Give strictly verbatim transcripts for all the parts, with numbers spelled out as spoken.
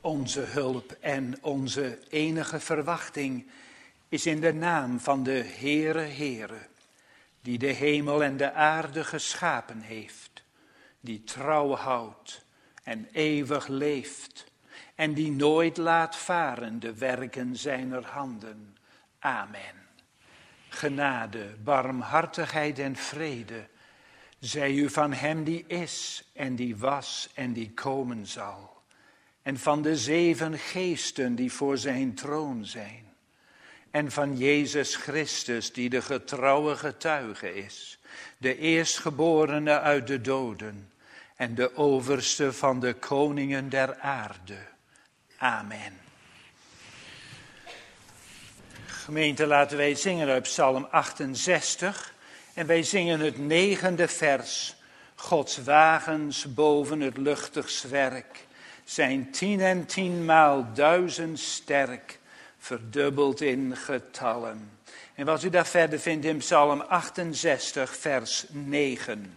Onze hulp en onze enige verwachting is in de naam van de Heere Heere, die de hemel en de aarde geschapen heeft, die trouw houdt en eeuwig leeft en die nooit laat varen de werken zijner handen. Amen. Genade, barmhartigheid en vrede zij u van hem die is en die was en die komen zal. En van de zeven geesten die voor zijn troon zijn. En van Jezus Christus die de getrouwe getuige is. De eerstgeborene uit de doden. En de overste van de koningen der aarde. Amen. Gemeente, laten wij zingen uit Psalm achtenzestig. En wij zingen het negende vers. Gods wagens boven het luchtig zwerk zijn tien en tienmaal duizend sterk, verdubbeld in getallen. En wat u daar verder vindt in Psalm achtenzestig, vers negen.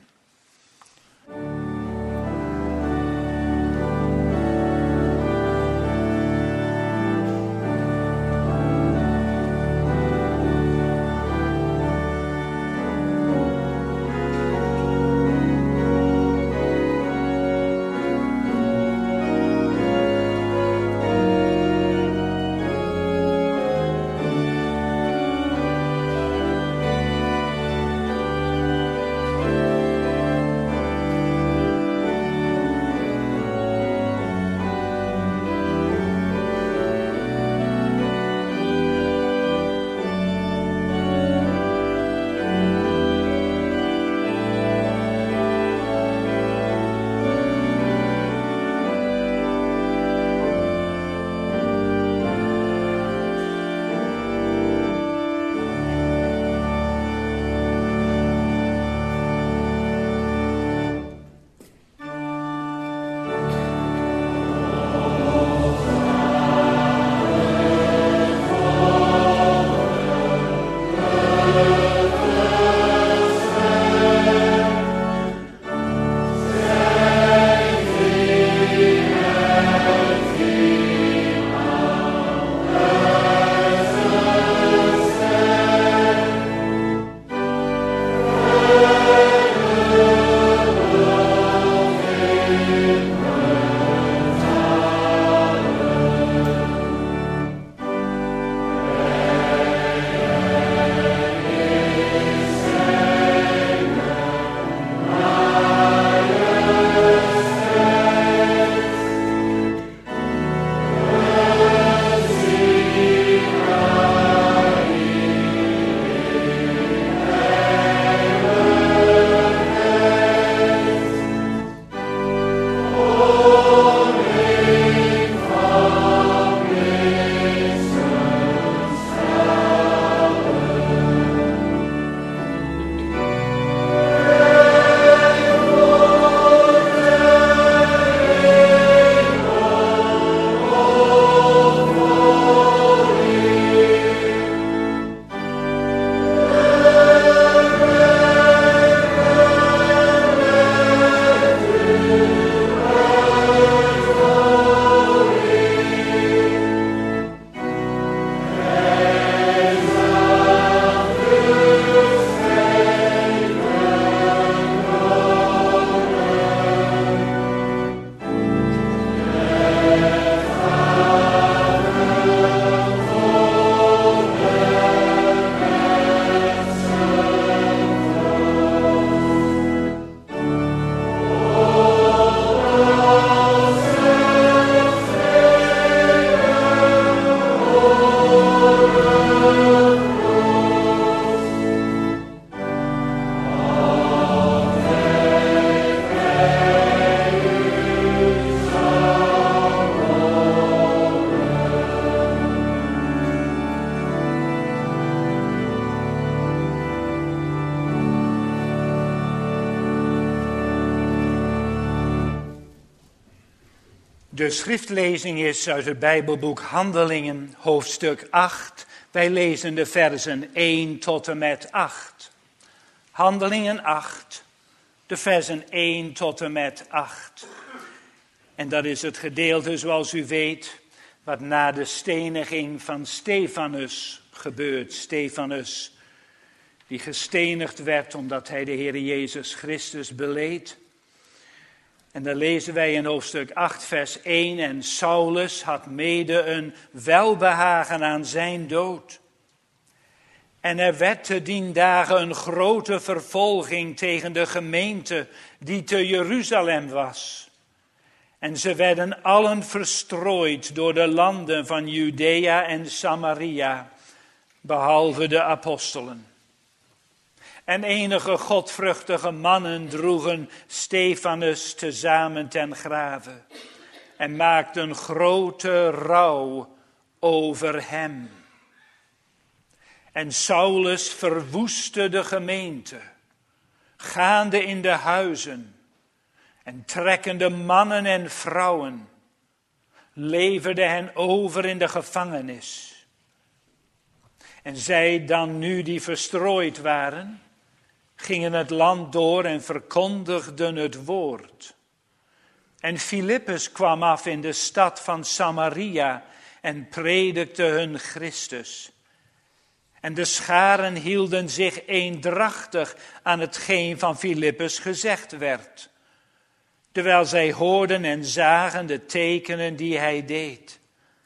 De schriftlezing is uit het Bijbelboek Handelingen, hoofdstuk acht. Wij lezen de versen één tot en met acht. Handelingen acht, de versen één tot en met acht. En dat is het gedeelte, zoals u weet, wat na de steniging van Stefanus gebeurt. Stefanus, die gestenigd werd omdat hij de Heer Jezus Christus beleed. En dan lezen wij in hoofdstuk acht, vers één. En Saulus had mede een welbehagen aan zijn dood. En er werd te dien dagen een grote vervolging tegen de gemeente die te Jeruzalem was. En ze werden allen verstrooid door de landen van Judea en Samaria, behalve de apostelen. En enige godvruchtige mannen droegen Stefanus tezamen ten grave en maakten grote rouw over hem. En Saulus verwoestte de gemeente, gaande in de huizen en trekkende mannen en vrouwen, leverde hen over in de gevangenis. En zij dan nu die verstrooid waren, gingen het land door en verkondigden het woord. En Filippus kwam af in de stad van Samaria en predikte hun Christus. En de scharen hielden zich eendrachtig aan hetgeen van Filippus gezegd werd, terwijl zij hoorden en zagen de tekenen die hij deed.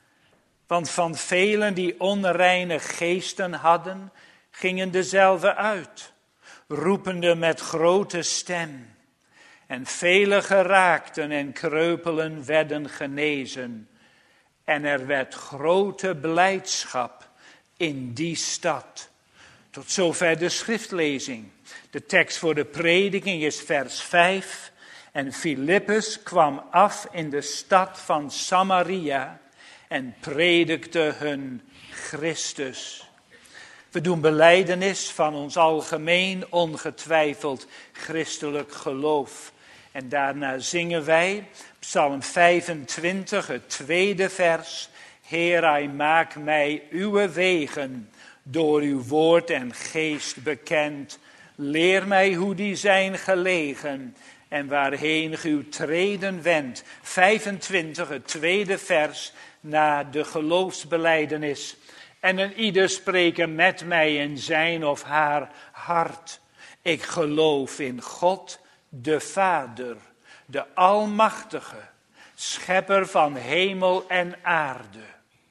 Want van velen die onreine geesten hadden, gingen dezelfde uit, roepende met grote stem. En vele geraakten en kreupelen werden genezen. En er werd grote blijdschap in die stad. Tot zover de schriftlezing. De tekst voor de prediking is vers vijf. En Filippus kwam af in de stad van Samaria en predikte hun Christus. We doen belijdenis van ons algemeen ongetwijfeld christelijk geloof. En daarna zingen wij Psalm vijfentwintig, het tweede vers. Heer, hij maak mij uw wegen door uw woord en geest bekend. Leer mij hoe die zijn gelegen en waarheen uw treden wendt. vijfentwintig, het tweede vers na de geloofsbelijdenis. En een ieder spreken met mij in zijn of haar hart. Ik geloof in God, de Vader, de Almachtige, schepper van hemel en aarde.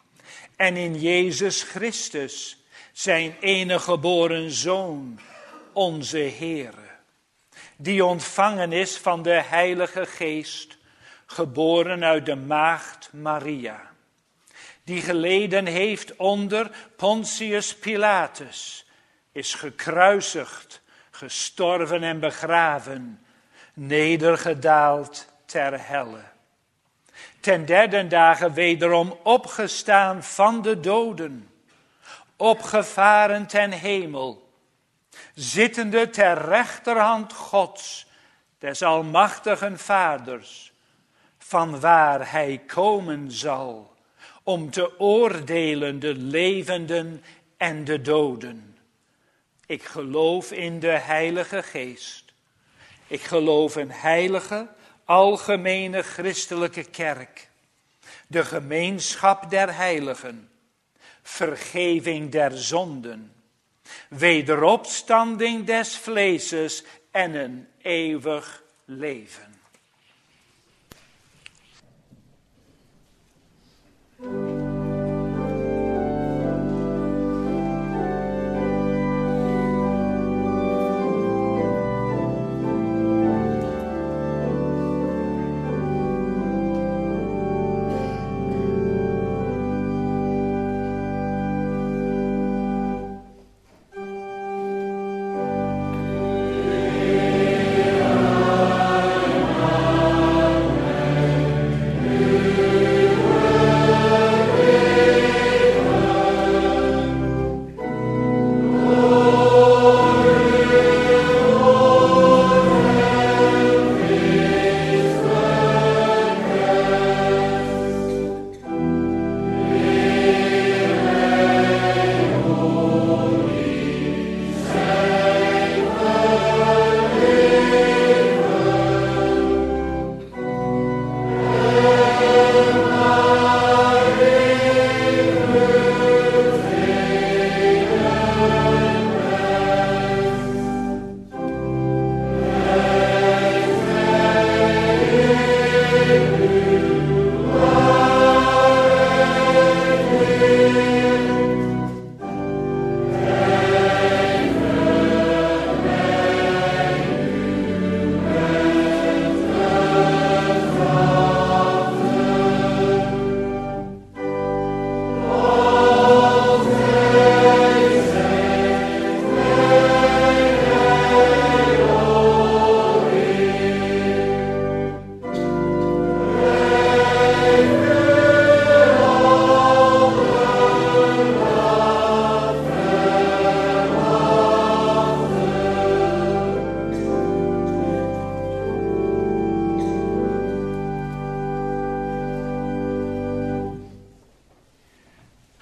En in Jezus Christus, zijn enige geboren Zoon, onze Heere, die ontvangen is van de Heilige Geest, geboren uit de maagd Maria, die geleden heeft onder Pontius Pilatus, is gekruisigd, gestorven en begraven, nedergedaald ter helle. Ten derde dagen wederom opgestaan van de doden, opgevaren ten hemel, zittende ter rechterhand Gods, des almachtigen Vaders, vanwaar hij komen zal, om te oordelen de levenden en de doden. Ik geloof in de Heilige Geest. Ik geloof in heilige, algemene christelijke kerk. De gemeenschap der heiligen. Vergeving der zonden. Wederopstanding des vleeses en een eeuwig leven.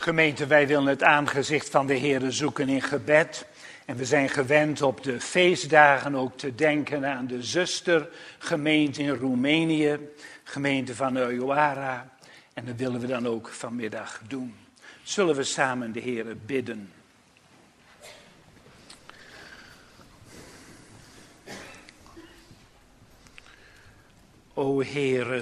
Gemeente, wij willen het aangezicht van de Heere zoeken in gebed. En we zijn gewend op de feestdagen ook te denken aan de zustergemeente in Roemenië, gemeente van Oiaara. En dat willen we dan ook vanmiddag doen. Zullen we samen de Heere bidden. O Heere,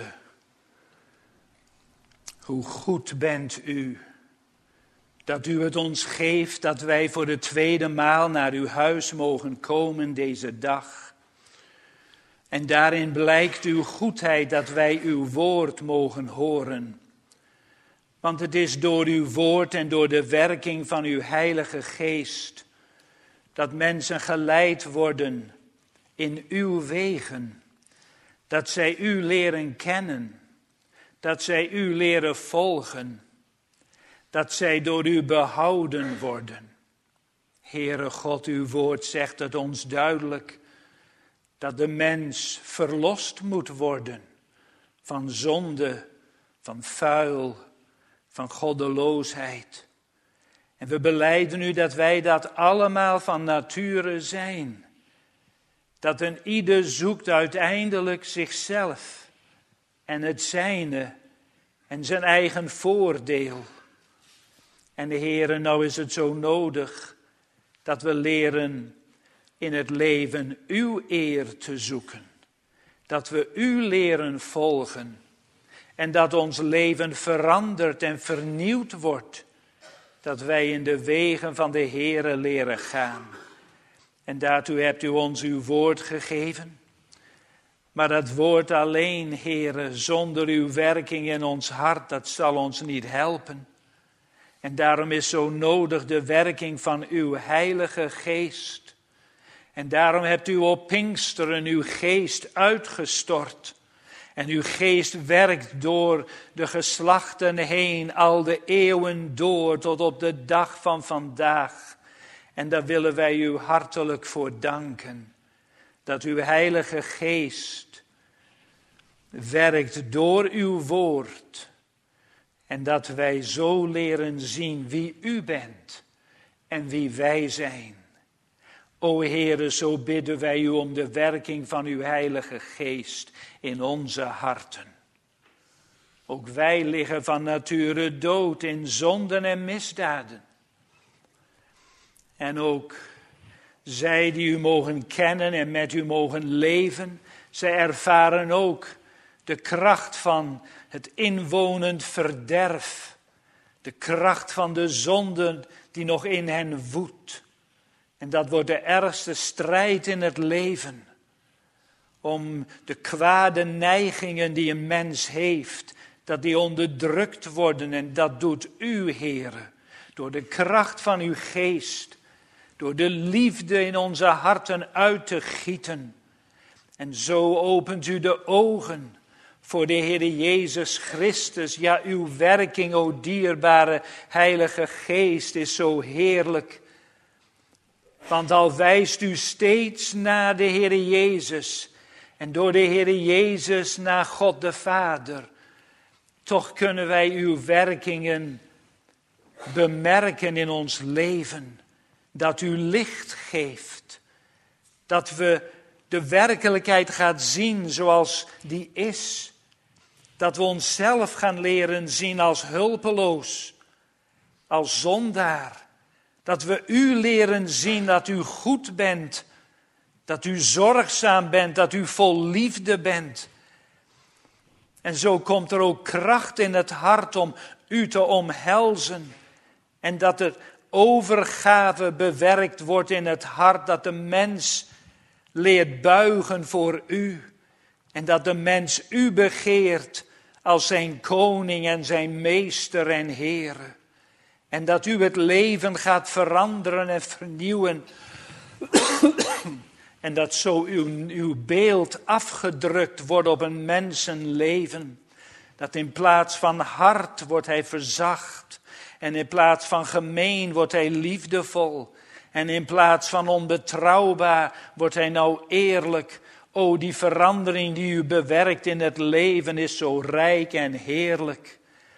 hoe goed bent u, dat u het ons geeft dat wij voor de tweede maal naar uw huis mogen komen deze dag. En daarin blijkt uw goedheid dat wij uw woord mogen horen. Want het is door uw woord en door de werking van uw Heilige Geest dat mensen geleid worden in uw wegen. Dat zij u leren kennen, dat zij u leren volgen, dat zij door u behouden worden. Heere God, uw woord zegt het ons duidelijk dat de mens verlost moet worden van zonde, van vuil, van goddeloosheid. En we belijden u dat wij dat allemaal van nature zijn. Dat een ieder zoekt uiteindelijk zichzelf en het zijne en zijn eigen voordeel. En de Heere, nou is het zo nodig dat we leren in het leven uw eer te zoeken. Dat we u leren volgen en dat ons leven veranderd en vernieuwd wordt. Dat wij in de wegen van de Heere leren gaan. En daartoe hebt u ons uw woord gegeven. Maar dat woord alleen, Heere, zonder uw werking in ons hart, dat zal ons niet helpen. En daarom is zo nodig de werking van uw Heilige Geest. En daarom hebt u op Pinksteren uw geest uitgestort. En uw geest werkt door de geslachten heen, al de eeuwen door, tot op de dag van vandaag. En daar willen wij u hartelijk voor danken. Dat uw Heilige Geest werkt door uw woord. En dat wij zo leren zien wie u bent en wie wij zijn. O Heere, zo bidden wij u om de werking van uw Heilige Geest in onze harten. Ook wij liggen van nature dood in zonden en misdaden. En ook zij die u mogen kennen en met u mogen leven, zij ervaren ook de kracht van het inwonend verderf. De kracht van de zonde die nog in hen woedt. En dat wordt de ergste strijd in het leven. Om de kwade neigingen die een mens heeft, dat die onderdrukt worden. En dat doet u, Heere, door de kracht van uw geest. Door de liefde in onze harten uit te gieten. En zo opent u de ogen voor de Heere Jezus Christus. Ja, uw werking, o dierbare Heilige Geest, is zo heerlijk. Want al wijst u steeds naar de Heere Jezus. En door de Heere Jezus naar God de Vader. Toch kunnen wij uw werkingen bemerken in ons leven. Dat u licht geeft. Dat we de werkelijkheid gaan zien zoals die is. Dat we onszelf gaan leren zien als hulpeloos. Als zondaar. Dat we u leren zien dat u goed bent. Dat u zorgzaam bent. Dat u vol liefde bent. En zo komt er ook kracht in het hart om u te omhelzen. En dat er overgave bewerkt wordt in het hart. Dat de mens leert buigen voor u. En dat de mens u begeert als zijn koning en zijn meester en Heere. En dat u het leven gaat veranderen en vernieuwen. En dat zo uw, uw beeld afgedrukt wordt op een mensenleven. Dat in plaats van hard wordt hij verzacht. En in plaats van gemeen wordt hij liefdevol. En in plaats van onbetrouwbaar wordt hij nou eerlijk. O, die verandering die u bewerkt in het leven is zo rijk en heerlijk.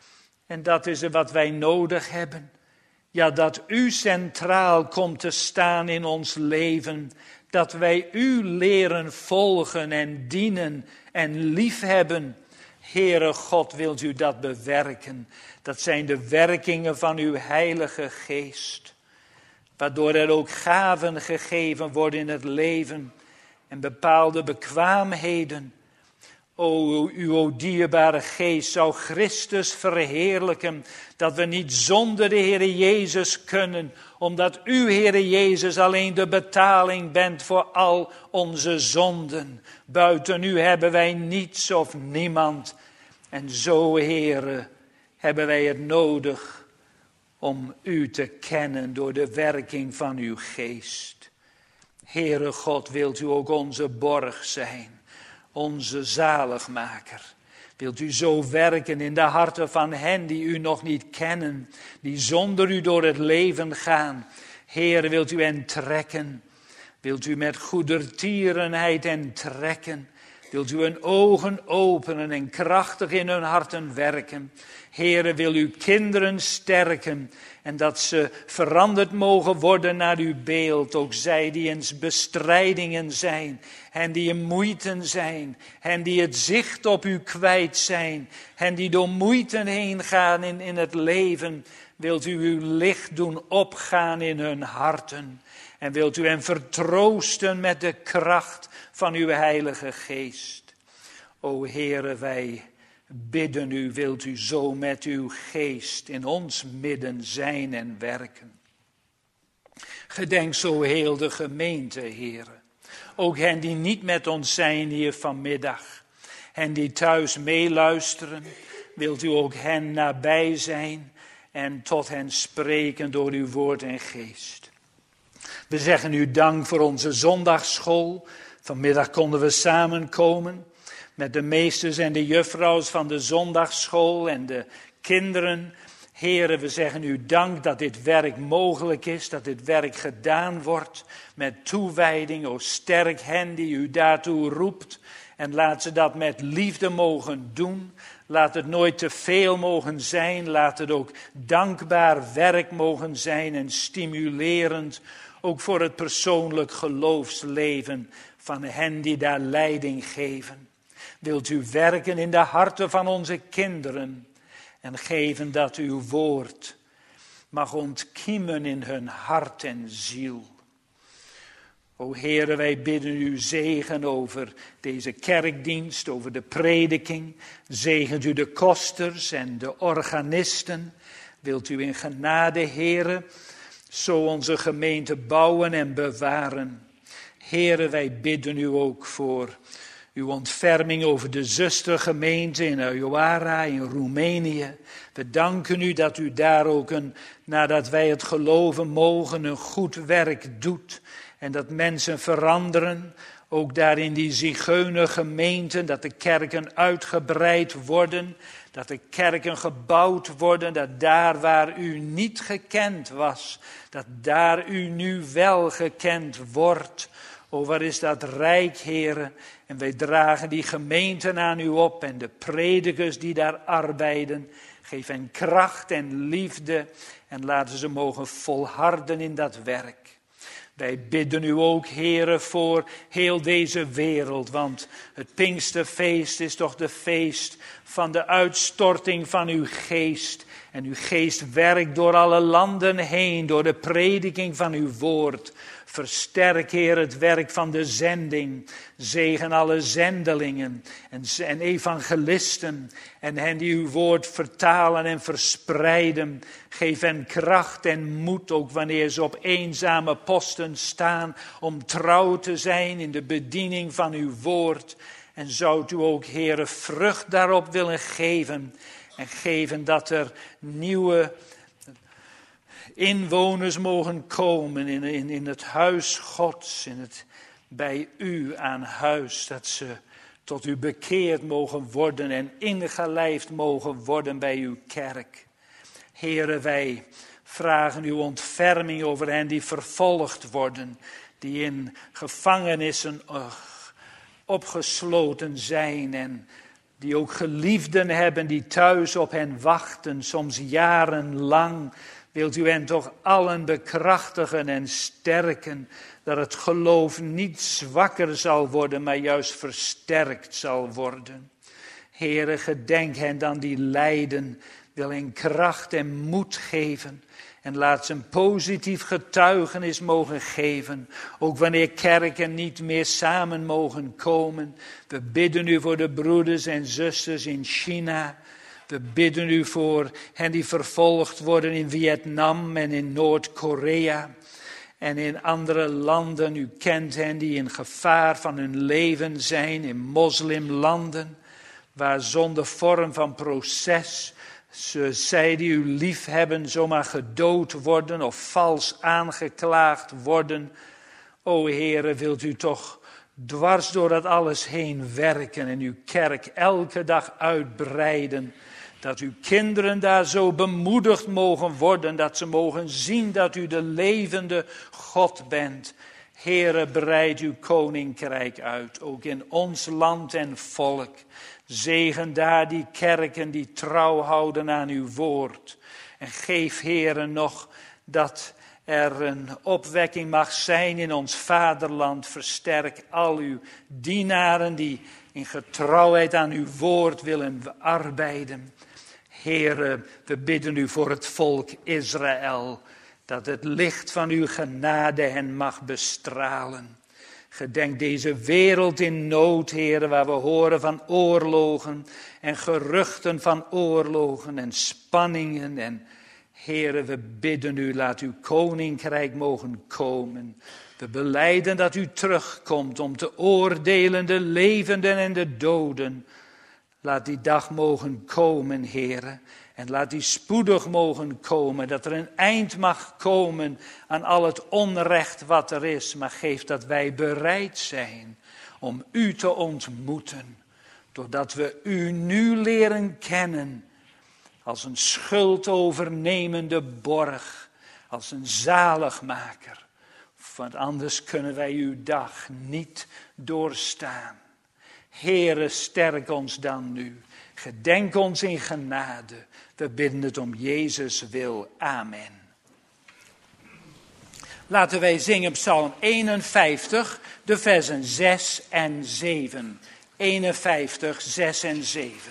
En dat is er wat wij nodig hebben. Ja, dat u centraal komt te staan in ons leven. Dat wij u leren volgen en dienen en liefhebben. Heere God, wilt u dat bewerken? Dat zijn de werkingen van uw Heilige Geest. Waardoor er ook gaven gegeven worden in het leven. En bepaalde bekwaamheden. O, uw dierbare Geest zou Christus verheerlijken. Dat we niet zonder de Heere Jezus kunnen. Omdat u, Heere Jezus, alleen de betaling bent voor al onze zonden. Buiten u hebben wij niets of niemand. En zo, Heere, hebben wij het nodig om u te kennen door de werking van uw Geest. Heere God, wilt u ook onze borg zijn. Onze zaligmaker. Wilt u zo werken in de harten van hen die u nog niet kennen. Die zonder u door het leven gaan. Heer, wilt u hen trekken. Wilt u met goedertierenheid hen trekken. Wilt u hun ogen openen en krachtig in hun harten werken. Heere, wil uw kinderen sterken. En dat ze veranderd mogen worden naar uw beeld. Ook zij die in bestrijdingen zijn. En die in moeite zijn. En die het zicht op u kwijt zijn. En die door moeite heen gaan in, in het leven. Wilt u uw licht doen opgaan in hun harten. En wilt u hen vertroosten met de kracht van uw Heilige Geest. O Heere, wij bidden u, wilt u zo met uw geest in ons midden zijn en werken. Gedenk zo heel de gemeente, Heere. Ook hen die niet met ons zijn hier vanmiddag. En die thuis meeluisteren, wilt u ook hen nabij zijn en tot hen spreken door uw woord en geest. We zeggen u dank voor onze zondagsschool. Vanmiddag konden we samenkomen met de meesters en de juffrouws van de zondagsschool en de kinderen. Heren, we zeggen u dank dat dit werk mogelijk is, dat dit werk gedaan wordt met toewijding. O sterk hen die u daartoe roept en laat ze dat met liefde mogen doen. Laat het nooit te veel mogen zijn, laat het ook dankbaar werk mogen zijn en stimulerend. Ook voor het persoonlijk geloofsleven van hen die daar leiding geven. Wilt u werken in de harten van onze kinderen en geven dat uw woord mag ontkiemen in hun hart en ziel. O Heere, wij bidden u zegen over deze kerkdienst, over de prediking. Zegent u de kosters en de organisten. Wilt u in genade, Heere, zo onze gemeente bouwen en bewaren. Heere, wij bidden u ook voor uw ontferming over de zustergemeente in Ajuara, in Roemenië. We danken u dat u daar ook, een, nadat wij het geloven mogen, een goed werk doet. En dat mensen veranderen, ook daar in die zigeunergemeenten, dat de kerken uitgebreid worden. Dat de kerken gebouwd worden, dat daar waar u niet gekend was, dat daar u nu wel gekend wordt. O, waar is dat rijk, Heere. En wij dragen die gemeenten aan u op en de predikers die daar arbeiden. Geef hen kracht en liefde en laten ze mogen volharden in dat werk. Wij bidden u ook, Heere, voor heel deze wereld, want het Pinksterfeest is toch de feest van de uitstorting van uw geest. En uw geest werkt door alle landen heen, door de prediking van uw woord. Versterk, Heer, het werk van de zending. Zegen alle zendelingen en, en evangelisten en hen die uw woord vertalen en verspreiden. Geef hen kracht en moed, ook wanneer ze op eenzame posten staan, om trouw te zijn in de bediening van uw woord. En zoudt u ook, Heer, vrucht daarop willen geven en geven dat er nieuwe inwoners mogen komen in, in, in het huis Gods, in het, bij u aan huis, dat ze tot u bekeerd mogen worden en ingelijfd mogen worden bij uw kerk. Heere, wij vragen uw ontferming over hen die vervolgd worden, die in gevangenissen uh, opgesloten zijn en Die ook geliefden hebben die thuis op hen wachten, soms jarenlang. Wilt u hen toch allen bekrachtigen en sterken, dat het geloof niet zwakker zal worden, maar juist versterkt zal worden. Heere, gedenk hen dan die lijden, wil hen kracht en moed geven. En laat ze een positief getuigenis mogen geven. Ook wanneer kerken niet meer samen mogen komen. We bidden u voor de broeders en zusters in China. We bidden u voor hen die vervolgd worden in Vietnam en in Noord-Korea. En in andere landen, u kent hen die in gevaar van hun leven zijn. In moslimlanden, waar zonder vorm van proces zij die u lief hebben zomaar gedood worden of vals aangeklaagd worden. O Heere, wilt u toch dwars door dat alles heen werken en uw kerk elke dag uitbreiden. Dat uw kinderen daar zo bemoedigd mogen worden, dat ze mogen zien dat u de levende God bent. Heere, breid uw koninkrijk uit, ook in ons land en volk. Zegen daar die kerken die trouw houden aan uw woord. En geef, Heere, nog dat er een opwekking mag zijn in ons vaderland. Versterk al uw dienaren die in getrouwheid aan uw woord willen arbeiden. Heere, we bidden u voor het volk Israël, dat het licht van uw genade hen mag bestralen. Gedenk deze wereld in nood, Heere, waar we horen van oorlogen en geruchten van oorlogen en spanningen. En Heere, we bidden u, laat uw koninkrijk mogen komen. We belijden dat u terugkomt om te oordelen de levenden en de doden. Laat die dag mogen komen, Heere. En laat die spoedig mogen komen, dat er een eind mag komen aan al het onrecht wat er is. Maar geef dat wij bereid zijn om u te ontmoeten. Doordat we u nu leren kennen als een schuldovernemende borg, als een zaligmaker. Want anders kunnen wij uw dag niet doorstaan. Heere, sterk ons dan nu. Gedenk ons in genade. We bidden het om Jezus wil. Amen. Laten wij zingen Psalm eenenvijftig, de versen zes en zeven. eenenvijftig, zes en zeven.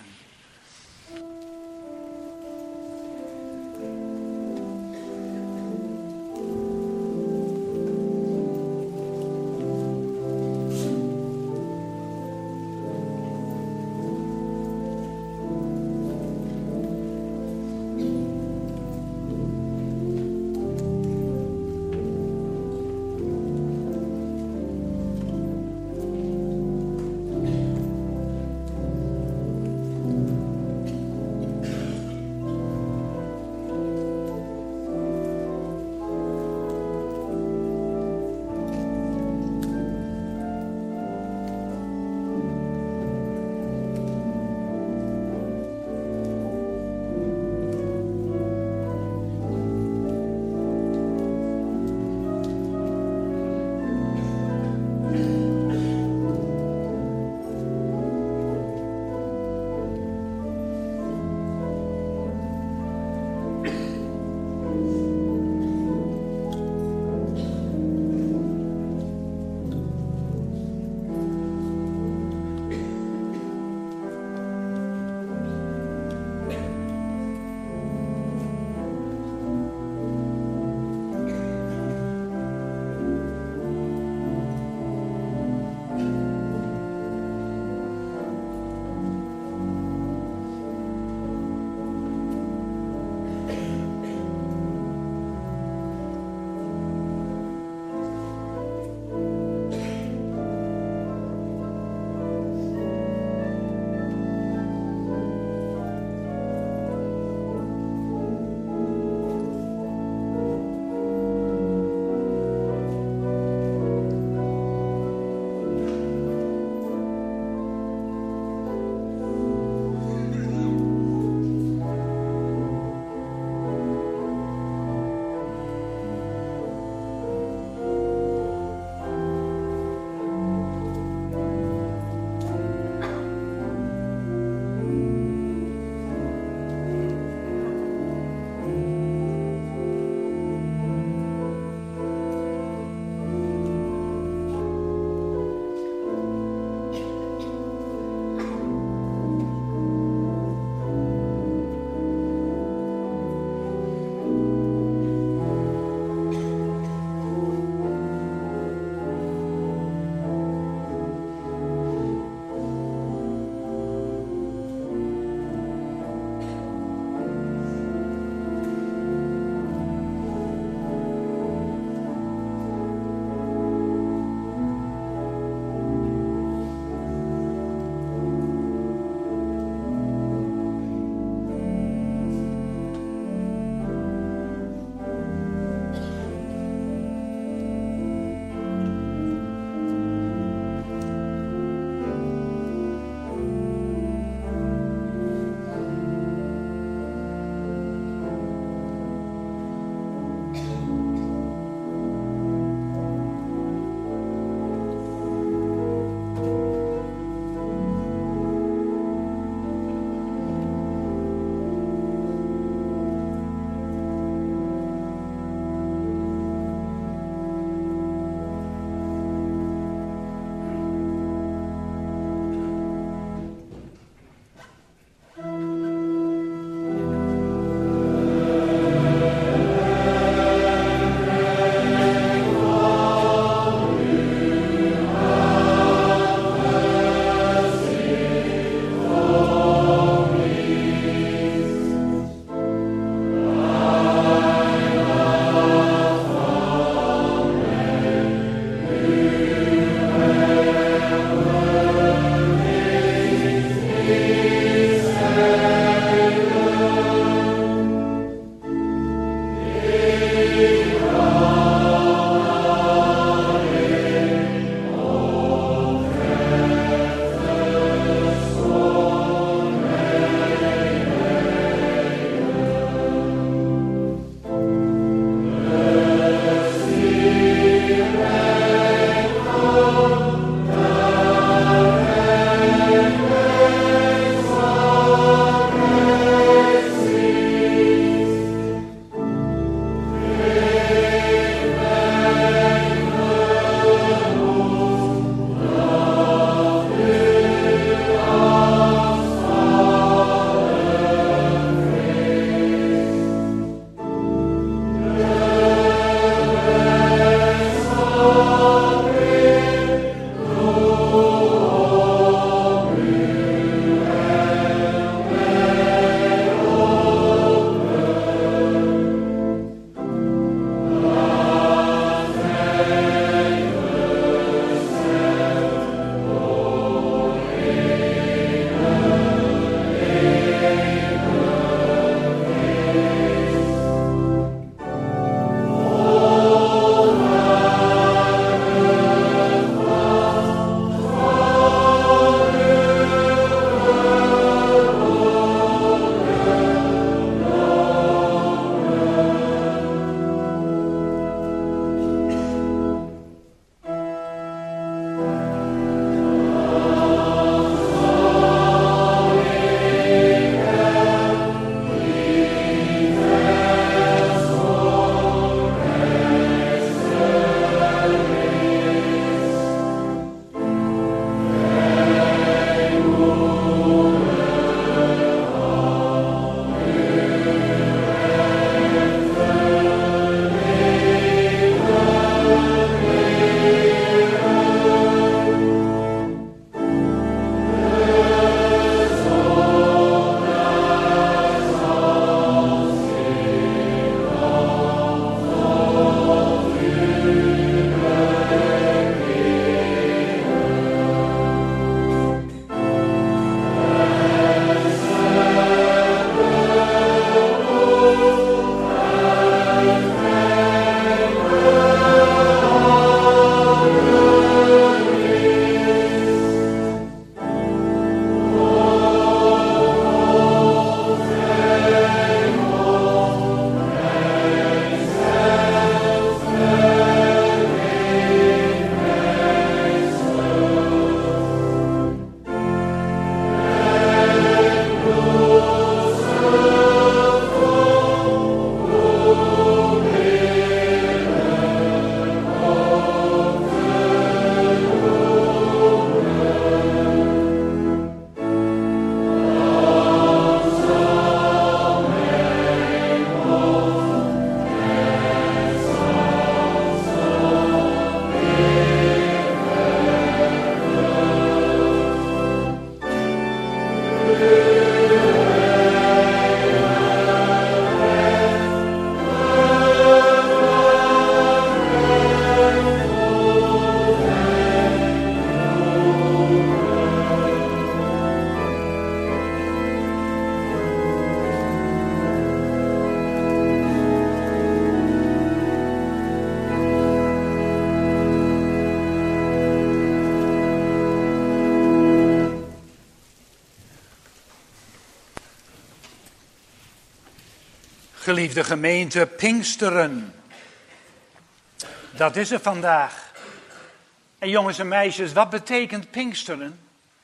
Geliefde gemeente, Pinksteren. Dat is er vandaag. En jongens en meisjes, wat betekent Pinksteren?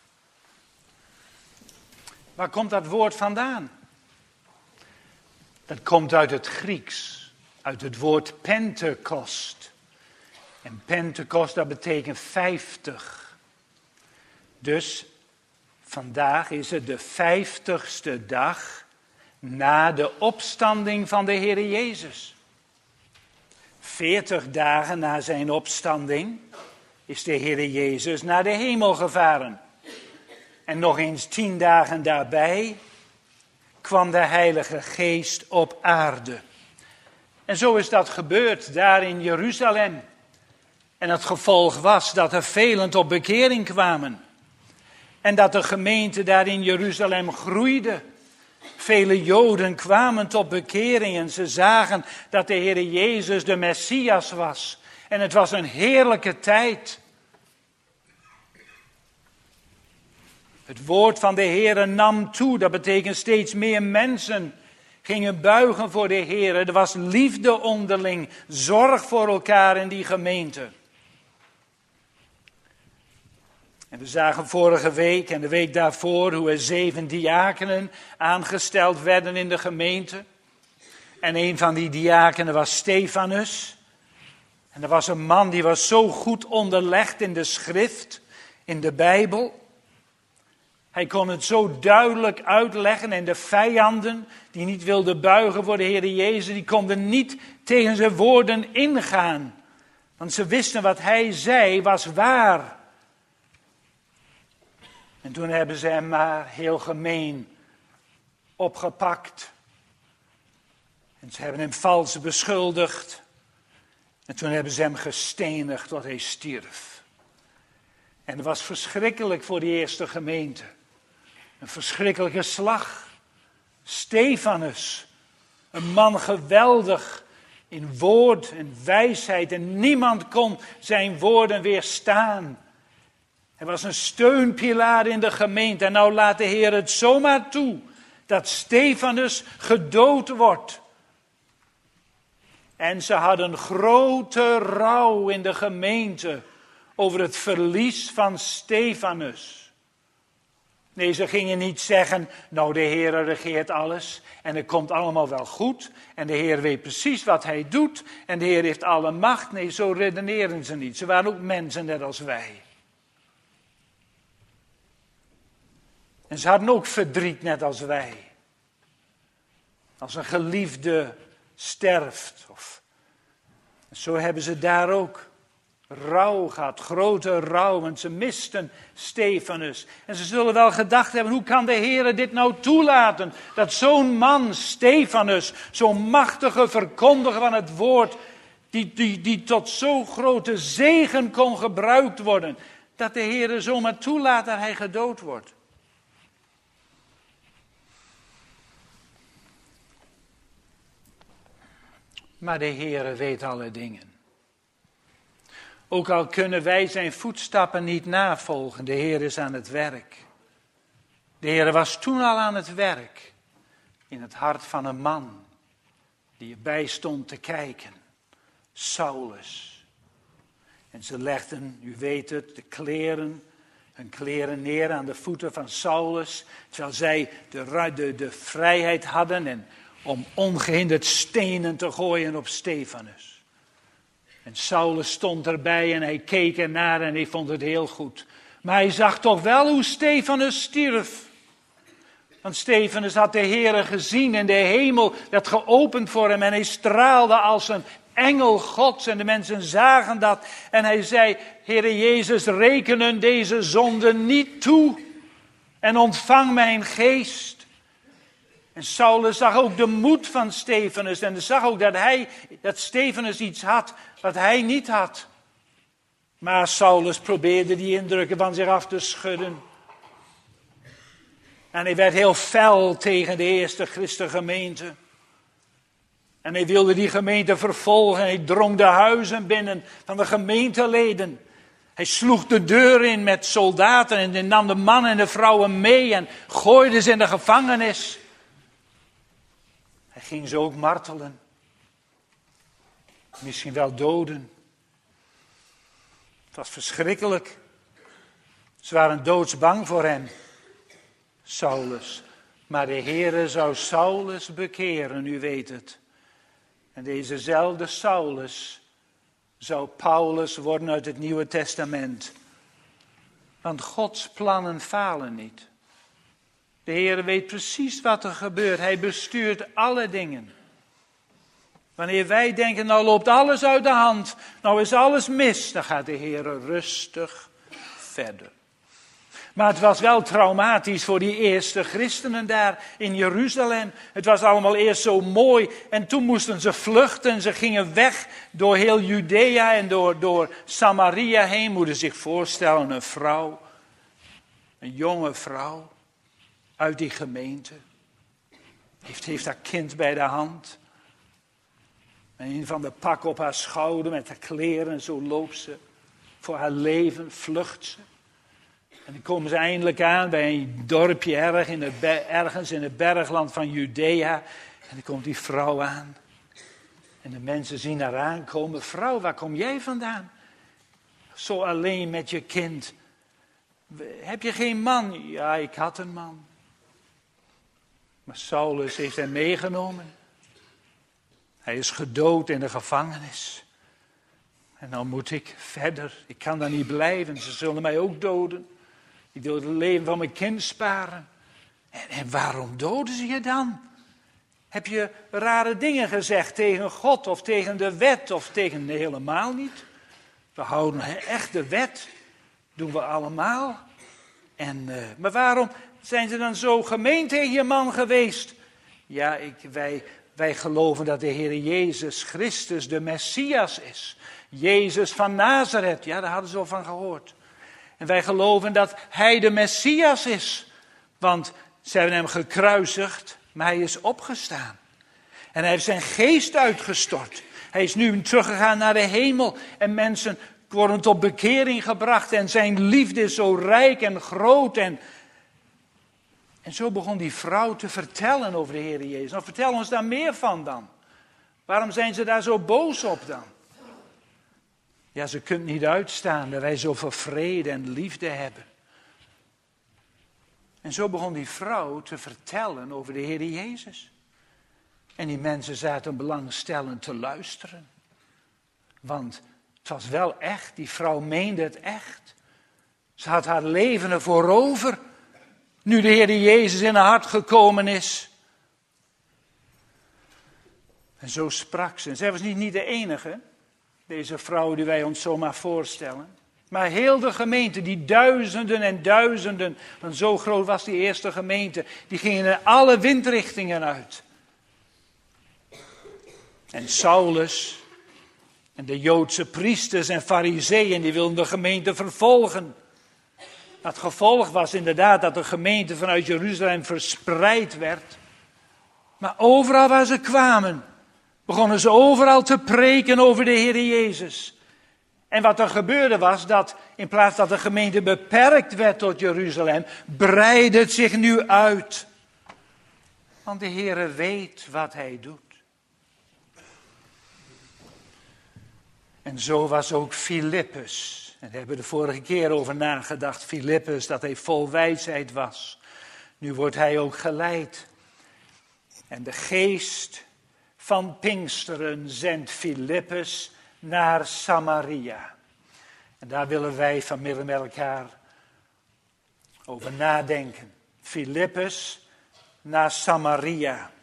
Waar komt dat woord vandaan? Dat komt uit het Grieks, uit het woord Pentekost. En Pentekost, dat betekent vijftig. Dus vandaag is het de vijftigste dag na de opstanding van de Heere Jezus. Veertig dagen na zijn opstanding is de Heere Jezus naar de hemel gevaren. En nog eens tien dagen daarbij kwam de Heilige Geest op aarde. En zo is dat gebeurd daar in Jeruzalem. En het gevolg was dat er velen tot bekering kwamen. En dat de gemeente daar in Jeruzalem groeide. Vele Joden kwamen tot bekering en ze zagen dat de Heere Jezus de Messias was. En het was een heerlijke tijd. Het woord van de Heere nam toe, dat betekent steeds meer mensen gingen buigen voor de Heere. Er was liefde onderling, zorg voor elkaar in die gemeente. En we zagen vorige week en de week daarvoor hoe er zeven diakenen aangesteld werden in de gemeente. En een van die diakenen was Stefanus. En er was een man die was zo goed onderlegd in de schrift, in de Bijbel. Hij kon het zo duidelijk uitleggen en de vijanden die niet wilden buigen voor de Heere Jezus, die konden niet tegen zijn woorden ingaan. Want ze wisten wat hij zei was waar. En toen hebben ze hem maar heel gemeen opgepakt. En ze hebben hem vals beschuldigd. En toen hebben ze hem gestenigd tot hij stierf. En het was verschrikkelijk voor die eerste gemeente. Een verschrikkelijke slag. Stefanus, een man geweldig in woord en wijsheid. En niemand kon zijn woorden weerstaan. Hij was een steunpilaar in de gemeente. En nou laat de Heer het zomaar toe dat Stefanus gedood wordt. En ze hadden grote rouw in de gemeente over het verlies van Stefanus. Nee, ze gingen niet zeggen, nou de Heer regeert alles en het komt allemaal wel goed. En de Heer weet precies wat hij doet en de Heer heeft alle macht. Nee, zo redeneren ze niet. Ze waren ook mensen net als wij. En ze hadden ook verdriet net als wij. Als een geliefde sterft. Of... Zo hebben ze daar ook rouw gehad, grote rouw, want ze misten Stefanus. En ze zullen wel gedacht hebben, hoe kan de Heer dit nou toelaten? Dat zo'n man, Stefanus, zo'n machtige verkondiger van het woord, die, die, die tot zo'n grote zegen kon gebruikt worden, dat de Heer zomaar toelaat dat hij gedood wordt. Maar de Heere weet alle dingen. Ook al kunnen wij zijn voetstappen niet navolgen, de Heer is aan het werk. De Heer was toen al aan het werk in het hart van een man die erbij stond te kijken, Saulus. En ze legden, u weet het, de kleren, hun kleren neer aan de voeten van Saulus, terwijl zij de, de, de vrijheid hadden en om ongehinderd stenen te gooien op Stefanus. En Saulus stond erbij en hij keek ernaar en hij vond het heel goed. Maar hij zag toch wel hoe Stefanus stierf. Want Stefanus had de Heere gezien en de hemel werd geopend voor hem en hij straalde als een engel Gods en de mensen zagen dat. En hij zei, Heere Jezus, rekenen deze zonden niet toe en ontvang mijn geest. En Saulus zag ook de moed van Stefanus en zag ook dat, hij, dat Stefanus iets had wat hij niet had. Maar Saulus probeerde die indrukken van zich af te schudden. En hij werd heel fel tegen de eerste christengemeente. En hij wilde die gemeente vervolgen. Hij drong de huizen binnen van de gemeenteleden. Hij sloeg de deur in met soldaten en hij nam de mannen en de vrouwen mee en gooide ze in de gevangenis. Hij ging ze ook martelen. Misschien wel doden. Het was verschrikkelijk. Ze waren doodsbang voor hem, Saulus. Maar de Heere zou Saulus bekeren, u weet het. En dezezelfde Saulus zou Paulus worden uit het Nieuwe Testament. Want Gods plannen falen niet. De Heere weet precies wat er gebeurt. Hij bestuurt alle dingen. Wanneer wij denken, nou loopt alles uit de hand, nou is alles mis, dan gaat de Heere rustig verder. Maar het was wel traumatisch voor die eerste christenen daar in Jeruzalem. Het was allemaal eerst zo mooi en toen moesten ze vluchten. Ze gingen weg door heel Judea en door, door Samaria heen. Moet je zich voorstellen, een vrouw, een jonge vrouw uit die gemeente. Heeft, heeft haar kind bij de hand. En een van de pak op haar schouder met haar kleren en zo loopt ze. Voor haar leven vlucht ze. En dan komen ze eindelijk aan bij een dorpje erg in het, ergens in het bergland van Judea. En dan komt die vrouw aan. En de mensen zien haar aankomen. Vrouw, waar kom jij vandaan? Zo alleen met je kind. Heb je geen man? Ja, ik had een man. Maar Saulus heeft hem meegenomen. Hij is gedood in de gevangenis. En dan moet ik verder. Ik kan daar niet blijven. Ze zullen mij ook doden. Ik wil het leven van mijn kind sparen. En, en waarom doden ze je dan? Heb je rare dingen gezegd tegen God of tegen de wet of tegen... Nee, helemaal niet. We houden echt de wet. Doen we allemaal. En, uh, maar waarom zijn ze dan zo gemeen tegen je man geweest? Ja, ik, wij, wij geloven dat de Heer Jezus Christus de Messias is. Jezus van Nazareth. Ja, daar hadden ze al van gehoord. En wij geloven dat hij de Messias is. Want ze hebben hem gekruisigd, maar hij is opgestaan. En hij heeft zijn geest uitgestort. Hij is nu teruggegaan naar de hemel. En mensen worden tot bekering gebracht. En zijn liefde is zo rijk en groot. En, en zo begon die vrouw te vertellen over de Heer Jezus. Nou, vertel ons daar meer van dan. Waarom zijn ze daar zo boos op dan? Ja, ze kunt niet uitstaan dat wij zoveel vrede en liefde hebben. En zo begon die vrouw te vertellen over de Heer Jezus. En die mensen zaten belangstellend te luisteren. Want het was wel echt, die vrouw meende het echt. Ze had haar leven ervoor over, nu de Heer Jezus in haar hart gekomen is. En zo sprak ze. En zij was niet, niet de enige, deze vrouw die wij ons zomaar voorstellen. Maar heel de gemeente, die duizenden en duizenden, want zo groot was die eerste gemeente, die gingen in alle windrichtingen uit. En Saulus en de Joodse priesters en farizeeën, die wilden de gemeente vervolgen. Het gevolg was inderdaad dat de gemeente vanuit Jeruzalem verspreid werd. Maar overal waar ze kwamen, begonnen ze overal te preken over de Heer Jezus. En wat er gebeurde was dat in plaats dat de gemeente beperkt werd tot Jeruzalem, breidde het zich nu uit. Want de Heer weet wat hij doet. En zo was ook Filippus. En daar hebben we de vorige keer over nagedacht. Filippus, dat hij vol wijsheid was. Nu wordt hij ook geleid. En de geest van Pinksteren zendt Filippus naar Samaria. En daar willen wij vanmiddag met elkaar over nadenken. Filippus naar Samaria.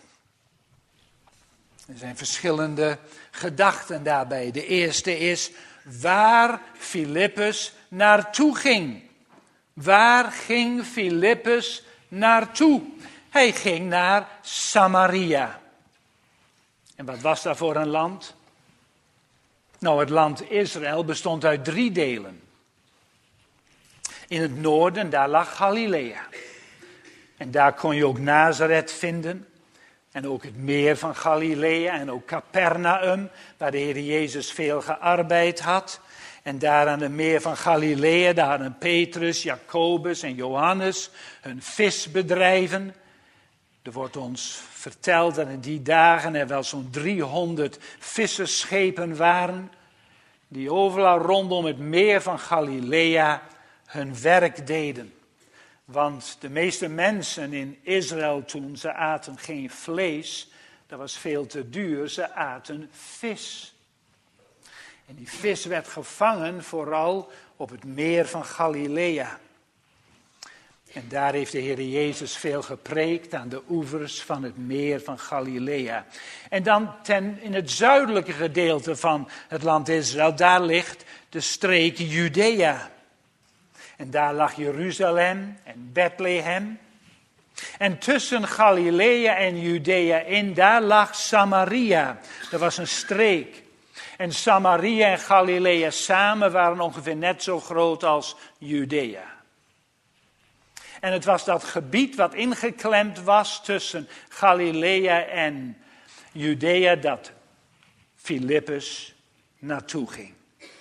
Er zijn verschillende gedachten daarbij. De eerste is waar Filippus naartoe ging. Waar ging Filippus naartoe? Hij ging naar Samaria. En wat was dat voor een land? Nou, het land Israël bestond uit drie delen. In het noorden, daar lag Galilea. En daar kon je ook Nazareth vinden. En ook het meer van Galilea en ook Capernaum, waar de Heer Jezus veel gearbeid had. En daar aan het meer van Galilea, daar hadden Petrus, Jacobus en Johannes hun visbedrijven. Er wordt ons verteld dat in die dagen er wel zo'n driehonderd vissersschepen waren, die overal rondom het meer van Galilea hun werk deden. Want de meeste mensen in Israël toen, ze aten geen vlees, dat was veel te duur, ze aten vis. En die vis werd gevangen vooral op het meer van Galilea. En daar heeft de Heer Jezus veel gepreekt aan de oevers van het meer van Galilea. En dan ten, in het zuidelijke gedeelte van het land Israël, daar ligt de streek Judea. En daar lag Jeruzalem en Bethlehem. En tussen Galilea en Judea in, daar lag Samaria. Dat was een streek. En Samaria en Galilea samen waren ongeveer net zo groot als Judea. En het was dat gebied wat ingeklemd was tussen Galilea en Judea dat Filippus naartoe ging.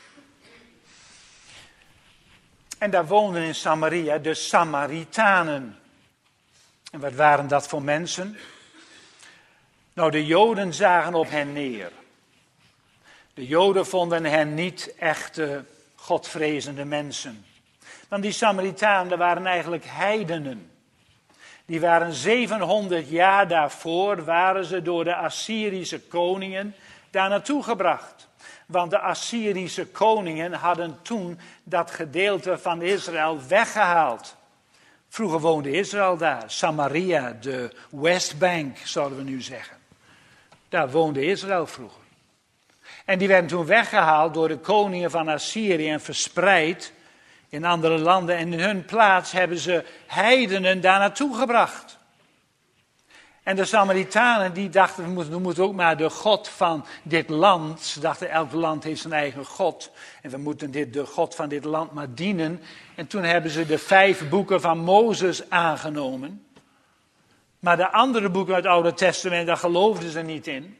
En daar woonden in Samaria de Samaritanen. En wat waren dat voor mensen? Nou, de Joden zagen op hen neer. De Joden vonden hen niet echte godvrezende mensen. Want die Samaritanen waren eigenlijk heidenen. Die waren zevenhonderd jaar daarvoor, waren ze door de Assyrische koningen daar naartoe gebracht. Want de Assyrische koningen hadden toen dat gedeelte van Israël weggehaald. Vroeger woonde Israël daar, Samaria, de Westbank zouden we nu zeggen. Daar woonde Israël vroeger. En die werden toen weggehaald door de koningen van Assyrië en verspreid in andere landen. En in hun plaats hebben ze heidenen daar naartoe gebracht. En de Samaritanen die dachten, we moeten, we moeten ook maar de God van dit land. Ze dachten, elk land heeft zijn eigen God. En we moeten dit, de God van dit land maar dienen. En toen hebben ze de vijf boeken van Mozes aangenomen. Maar de andere boeken uit het Oude Testament, daar geloofden ze niet in.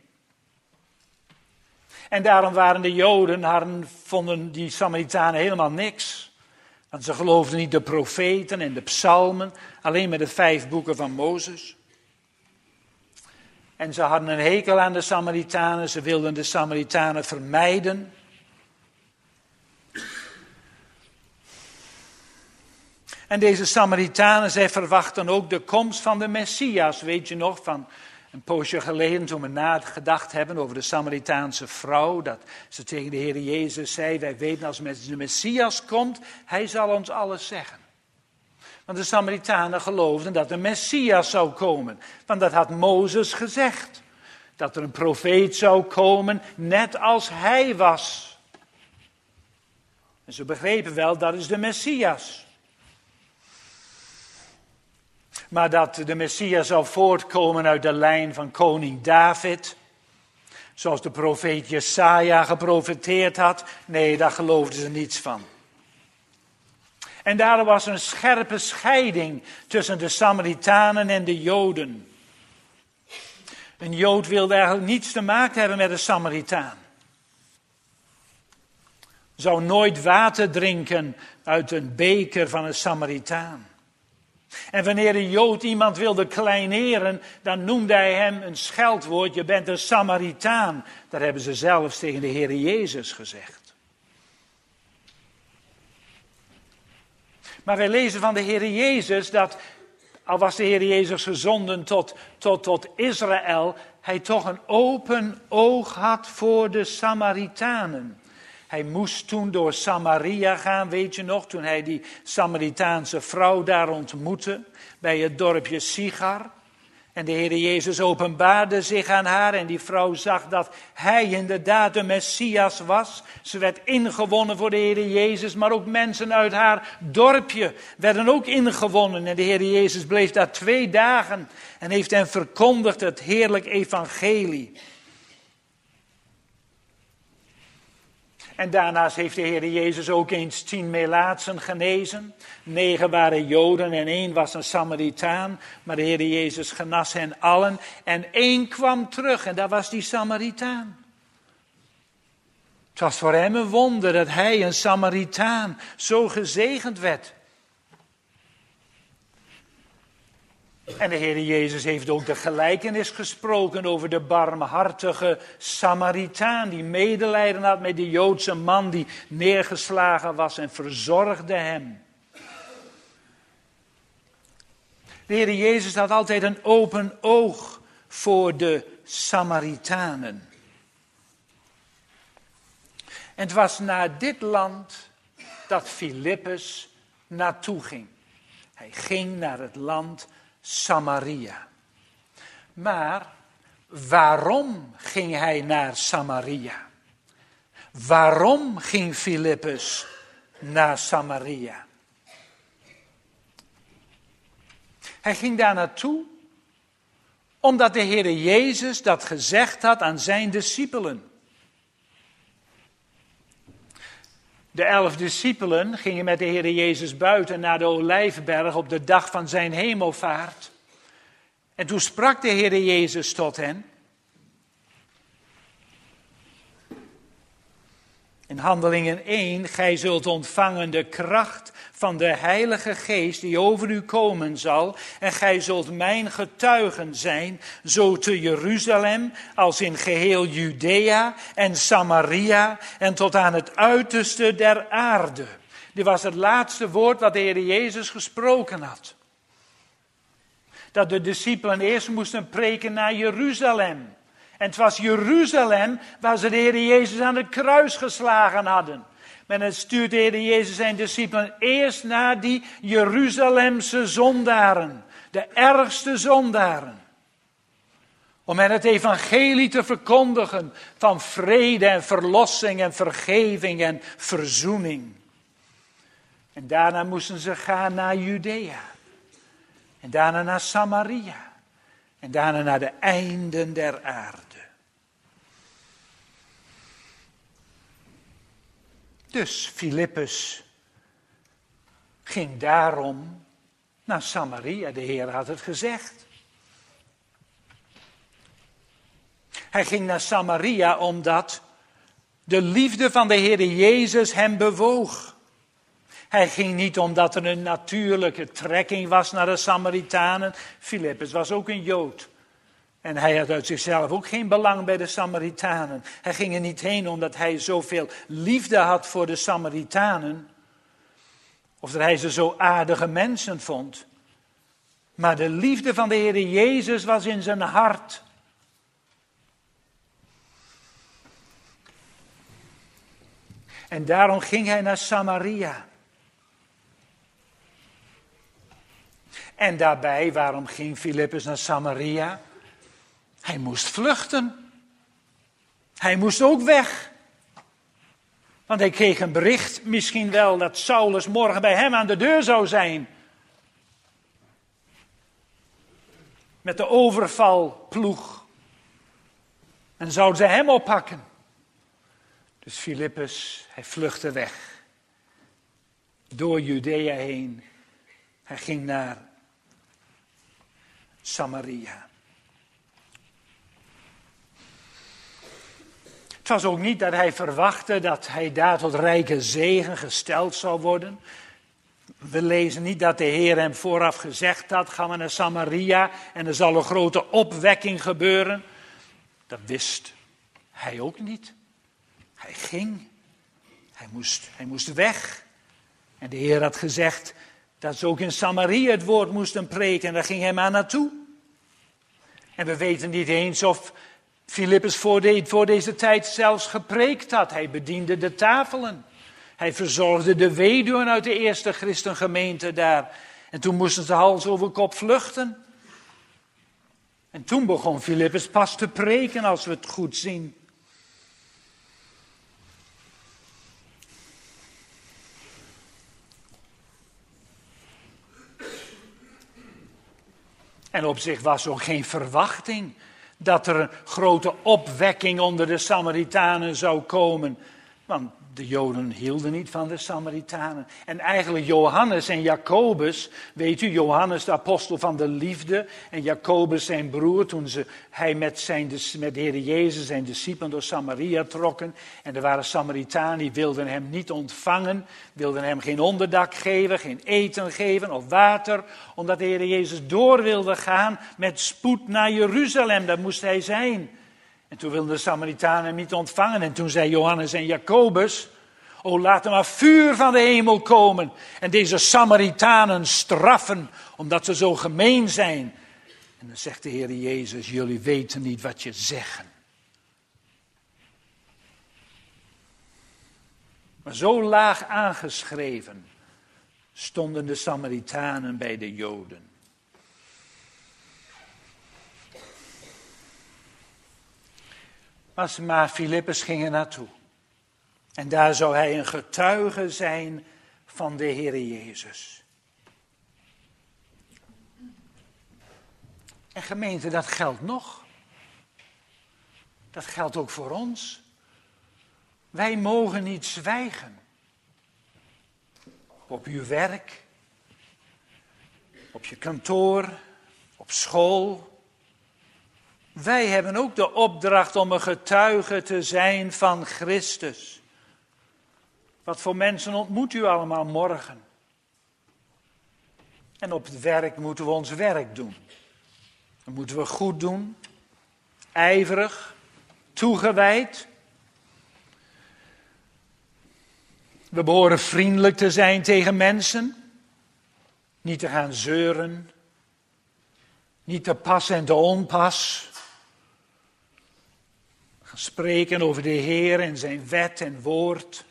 En daarom waren de Joden, hadden, vonden die Samaritanen helemaal niks. Want ze geloofden niet de profeten en de psalmen, alleen maar de vijf boeken van Mozes. En ze hadden een hekel aan de Samaritanen, ze wilden de Samaritanen vermijden. En deze Samaritanen, zij verwachten ook de komst van de Messias. Weet je nog, van een poosje geleden toen we nagedacht hebben over de Samaritaanse vrouw. Dat ze tegen de Heer Jezus zei, wij weten als de Messias komt, hij zal ons alles zeggen. Want de Samaritanen geloofden dat de Messias zou komen. Want dat had Mozes gezegd. Dat er een profeet zou komen, net als hij was. En ze begrepen wel, dat is de Messias. Maar dat de Messias zou voortkomen uit de lijn van koning David. Zoals de profeet Jesaja geprofeteerd had. Nee, daar geloofden ze niets van. En daar was een scherpe scheiding tussen de Samaritanen en de Joden. Een Jood wilde eigenlijk niets te maken hebben met een Samaritaan. Zou nooit water drinken uit een beker van een Samaritaan. En wanneer een Jood iemand wilde kleineren, dan noemde hij hem een scheldwoord. Je bent een Samaritaan. Dat hebben ze zelfs tegen de Heer Jezus gezegd. Maar wij lezen van de Heer Jezus dat, al was de Heer Jezus gezonden tot, tot, tot Israël, hij toch een open oog had voor de Samaritanen. Hij moest toen door Samaria gaan, weet je nog, toen hij die Samaritaanse vrouw daar ontmoette, bij het dorpje Sigar. En de Heer Jezus openbaarde zich aan haar en die vrouw zag dat hij inderdaad de Messias was. Ze werd ingewonnen voor de Heer Jezus, maar ook mensen uit haar dorpje werden ook ingewonnen. En de Heer Jezus bleef daar twee dagen en heeft hen verkondigd het heerlijk evangelie. En daarnaast heeft de Heer Jezus ook eens tien melaatsen genezen. Negen waren Joden en één was een Samaritaan. Maar de Heer Jezus genas hen allen. En één kwam terug en dat was die Samaritaan. Het was voor hem een wonder dat hij, een Samaritaan, zo gezegend werd. En de Heer Jezus heeft ook de gelijkenis gesproken over de barmhartige Samaritaan, die medelijden had met die Joodse man die neergeslagen was en verzorgde hem. De Heer Jezus had altijd een open oog voor de Samaritanen. En het was naar dit land dat Filippus naartoe ging. Hij ging naar het land Samaria. Maar waarom ging hij naar Samaria? Waarom ging Filippus naar Samaria? Hij ging daar naartoe omdat de Heer Jezus dat gezegd had aan zijn discipelen. De elf discipelen gingen met de Heer Jezus buiten naar de Olijfberg op de dag van zijn hemelvaart. En toen sprak de Heer Jezus tot hen. In Handelingen één, gij zult ontvangen de kracht van de Heilige Geest die over u komen zal. En gij zult mijn getuigen zijn, zo te Jeruzalem als in geheel Judea en Samaria en tot aan het uiterste der aarde. Dit was het laatste woord wat de Heer Jezus gesproken had. Dat de discipelen eerst moesten preken naar Jeruzalem. En het was Jeruzalem waar ze de Heer Jezus aan het kruis geslagen hadden. Maar dan stuurt de Heer Jezus zijn discipelen eerst naar die Jeruzalemse zondaren. De ergste zondaren. Om hen het evangelie te verkondigen van vrede en verlossing en vergeving en verzoening. En daarna moesten ze gaan naar Judea. En daarna naar Samaria. En daarna naar de einden der aarde. Dus Filippus ging daarom naar Samaria. De Heer had het gezegd. Hij ging naar Samaria omdat de liefde van de Heer Jezus hem bewoog. Hij ging niet omdat er een natuurlijke trekking was naar de Samaritanen. Filippus was ook een Jood. En hij had uit zichzelf ook geen belang bij de Samaritanen. Hij ging er niet heen omdat hij zoveel liefde had voor de Samaritanen. Of dat hij ze zo aardige mensen vond. Maar de liefde van de Heer Jezus was in zijn hart. En daarom ging hij naar Samaria. En daarbij, waarom ging Filippus naar Samaria? Hij moest vluchten. Hij moest ook weg. Want hij kreeg een bericht, misschien wel, dat Saulus morgen bij hem aan de deur zou zijn. Met de overvalploeg. En zouden ze hem oppakken. Dus Filippus, hij vluchtte weg. Door Judea heen. Hij ging naar Samaria. Het was ook niet dat hij verwachtte dat hij daar tot rijke zegen gesteld zou worden. We lezen niet dat de Heer hem vooraf gezegd had, ga maar naar Samaria en er zal een grote opwekking gebeuren. Dat wist hij ook niet. Hij ging. Hij moest, hij moest weg. En de Heer had gezegd dat ze ook in Samaria het woord moesten preken. En daar ging hij maar naartoe. En we weten niet eens of Filippus voor, de, voor deze tijd zelfs gepreekt had. Hij bediende de tafelen. Hij verzorgde de weduwen uit de eerste christengemeente daar. En toen moesten ze hals over kop vluchten. En toen begon Filippus pas te preken, als we het goed zien. En op zich was er ook geen verwachting dat er een grote opwekking onder de Samaritanen zou komen. Want de Joden hielden niet van de Samaritanen. En eigenlijk Johannes en Jacobus, weet u, Johannes de apostel van de liefde en Jacobus zijn broer, toen ze, hij met, zijn, met de Heer Jezus zijn discipelen door Samaria trokken. En er waren Samaritanen die wilden hem niet ontvangen, wilden hem geen onderdak geven, geen eten geven of water, omdat de Heer Jezus door wilde gaan met spoed naar Jeruzalem, daar moest hij zijn. En toen wilden de Samaritanen hem niet ontvangen. En toen zei Johannes en Jacobus, o laat er maar vuur van de hemel komen. En deze Samaritanen straffen, omdat ze zo gemeen zijn. En dan zegt de Heer Jezus, jullie weten niet wat je zeggen. Maar zo laag aangeschreven stonden de Samaritanen bij de Joden. Maar Filippus ging er naartoe. En daar zou hij een getuige zijn van de Heer Jezus. En gemeente, dat geldt nog. Dat geldt ook voor ons. Wij mogen niet zwijgen. Op uw werk, op je kantoor, op school. Wij hebben ook de opdracht om een getuige te zijn van Christus. Wat voor mensen ontmoet u allemaal morgen? En op het werk moeten we ons werk doen. Dat moeten we goed doen, ijverig, toegewijd. We behoren vriendelijk te zijn tegen mensen. Niet te gaan zeuren. Niet te pas en te onpas. Gaan spreken over de Heer en zijn wet en woord.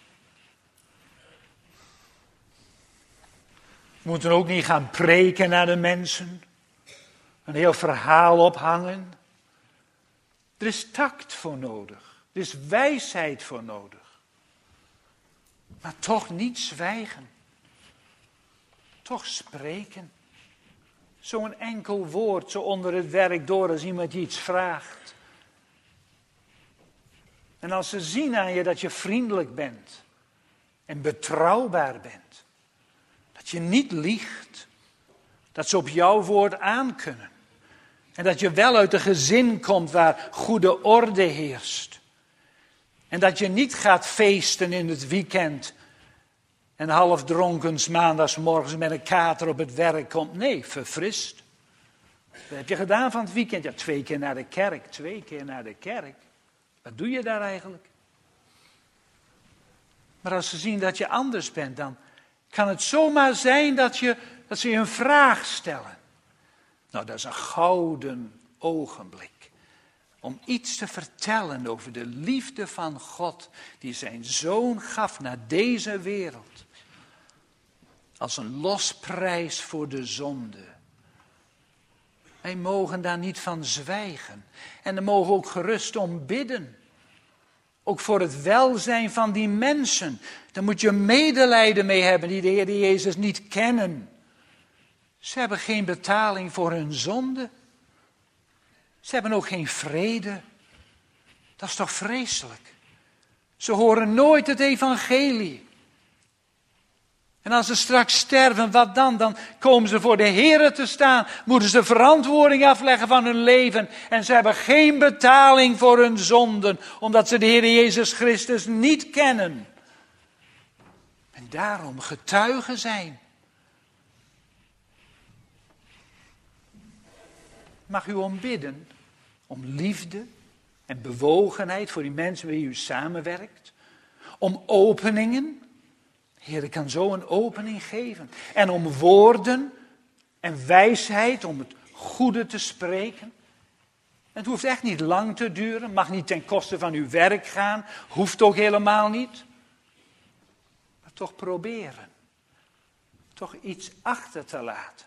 We moeten ook niet gaan preken naar de mensen. Een heel verhaal ophangen. Er is tact voor nodig. Er is wijsheid voor nodig. Maar toch niet zwijgen. Toch spreken. Zo'n enkel woord, zo onder het werk door als iemand je iets vraagt. En als ze zien aan je dat je vriendelijk bent. En betrouwbaar bent. Dat je niet liegt. Dat ze op jouw woord aankunnen. En dat je wel uit een gezin komt waar goede orde heerst. En dat je niet gaat feesten in het weekend. En half dronkens maandagsmorgens met een kater op het werk komt. Nee, verfrist. Wat heb je gedaan van het weekend? Ja, twee keer naar de kerk. Twee keer naar de kerk. Wat doe je daar eigenlijk? Maar als ze zien dat je anders bent, dan kan het zomaar zijn dat, je, dat ze je een vraag stellen. Nou, dat is een gouden ogenblik. Om iets te vertellen over de liefde van God die zijn zoon gaf naar deze wereld. Als een losprijs voor de zonde. Wij mogen daar niet van zwijgen. En we mogen ook gerust om bidden. Ook voor het welzijn van die mensen. Daar moet je medelijden mee hebben die de Heer Jezus niet kennen. Ze hebben geen betaling voor hun zonde. Ze hebben ook geen vrede. Dat is toch vreselijk. Ze horen nooit het evangelie. En als ze straks sterven, wat dan? Dan komen ze voor de Heer te staan. Moeten ze verantwoording afleggen van hun leven. En ze hebben geen betaling voor hun zonden. Omdat ze de Heer Jezus Christus niet kennen. En daarom getuigen zijn. Mag u om bidden. Om liefde en bewogenheid voor die mensen met wie u samenwerkt. Om openingen. Heer, ik kan zo een opening geven. En om woorden en wijsheid, om het goede te spreken. Het hoeft echt niet lang te duren, mag niet ten koste van uw werk gaan, hoeft ook helemaal niet. Maar toch proberen. Toch iets achter te laten.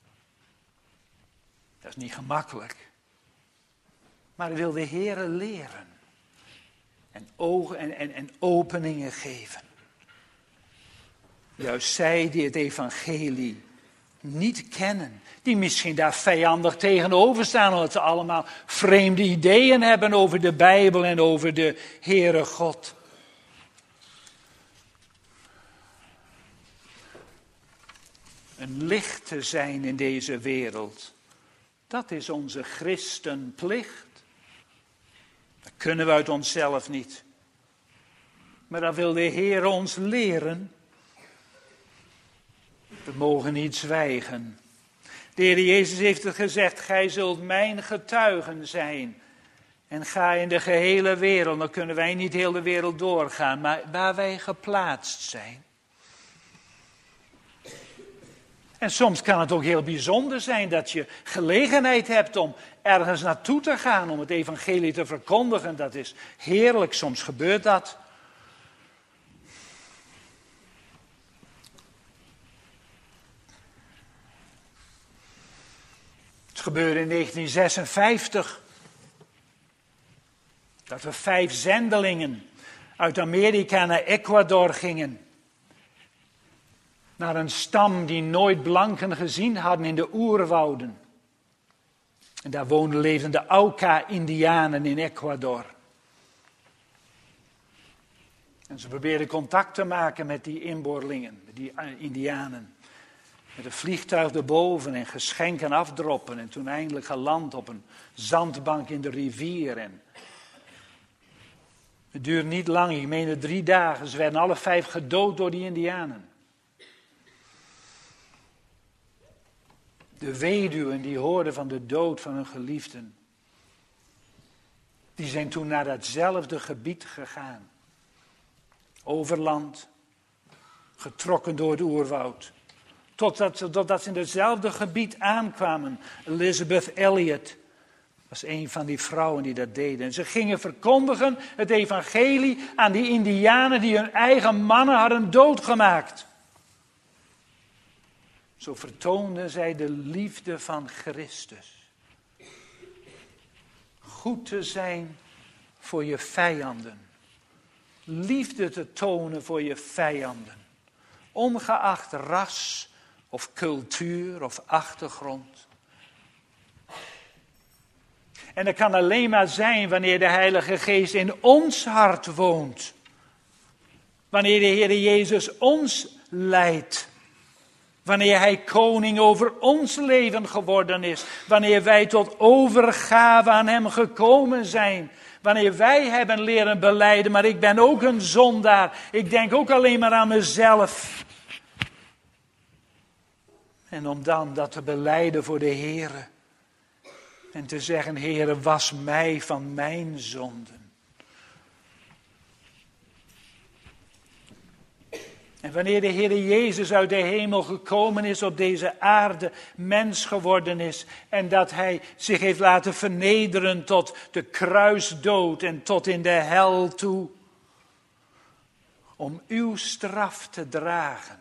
Dat is niet gemakkelijk. Maar wil de Heer leren. En, ogen, en, en, en openingen geven. Juist zij die het evangelie niet kennen. Die misschien daar vijandig tegenover staan. Omdat ze allemaal vreemde ideeën hebben over de Bijbel en over de Heere God. een licht te zijn in deze wereld. Dat is onze christenplicht. Dat kunnen we uit onszelf niet. Maar dat wil de Heer ons leren. We mogen niet zwijgen. De Heer Jezus heeft het gezegd, gij zult mijn getuigen zijn. En ga in de gehele wereld, dan kunnen wij niet heel de wereld doorgaan, maar waar wij geplaatst zijn. En soms kan het ook heel bijzonder zijn dat je gelegenheid hebt om ergens naartoe te gaan, om het evangelie te verkondigen. Dat is heerlijk, soms gebeurt dat. Het gebeurde in negentien zesenvijftig. Dat er vijf zendelingen uit Amerika naar Ecuador gingen. Naar een stam die nooit blanken gezien hadden in de oerwouden. En daar woonden, leefden de Auca-Indianen in Ecuador. En ze probeerden contact te maken met die inboorlingen, met die Indianen. Met een vliegtuig erboven en geschenken afdroppen. En toen eindelijk geland op een zandbank in de rivier. En het duurde niet lang, ik meen drie dagen. Ze werden alle vijf gedood door die Indianen. De weduwen die hoorden van de dood van hun geliefden. Die zijn toen naar datzelfde gebied gegaan. Overland, getrokken door het oerwoud. Totdat ze, totdat ze in hetzelfde gebied aankwamen. Elizabeth Elliot was een van die vrouwen die dat deden. En ze gingen verkondigen het evangelie aan die Indianen die hun eigen mannen hadden doodgemaakt. Zo vertoonden zij de liefde van Christus. Goed te zijn voor je vijanden. Liefde te tonen voor je vijanden. Ongeacht ras of cultuur of achtergrond. En dat kan alleen maar zijn wanneer de Heilige Geest in ons hart woont. Wanneer de Heer Jezus ons leidt. Wanneer Hij koning over ons leven geworden is. Wanneer wij tot overgave aan Hem gekomen zijn. Wanneer wij hebben leren belijden, maar ik ben ook een zondaar. Ik denk ook alleen maar aan mezelf. En om dan dat te belijden voor de Heere. En te zeggen, Heere, was mij van mijn zonden. En wanneer de Heere Jezus uit de hemel gekomen is op deze aarde, mens geworden is. En dat Hij zich heeft laten vernederen tot de kruisdood en tot in de hel toe. Om uw straf te dragen.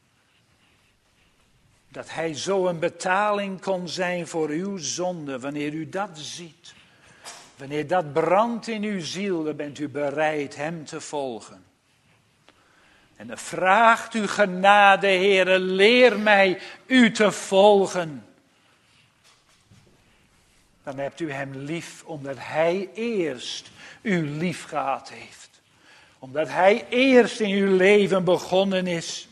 Dat Hij zo een betaling kon zijn voor uw zonde. Wanneer u dat ziet. Wanneer dat brandt in uw ziel, dan bent u bereid Hem te volgen. En dan vraagt u genade, Heere, leer mij u te volgen. Dan hebt u Hem lief, omdat Hij eerst u lief gehad heeft. Omdat Hij eerst in uw leven begonnen is.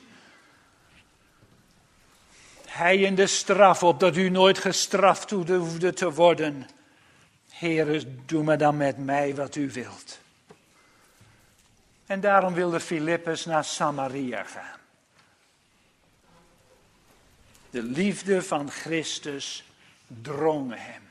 Hij in de straf, opdat u nooit gestraft hoefde te worden. Heere, doe maar dan met mij wat u wilt. En daarom wilde Filippus naar Samaria gaan. De liefde van Christus drong hem.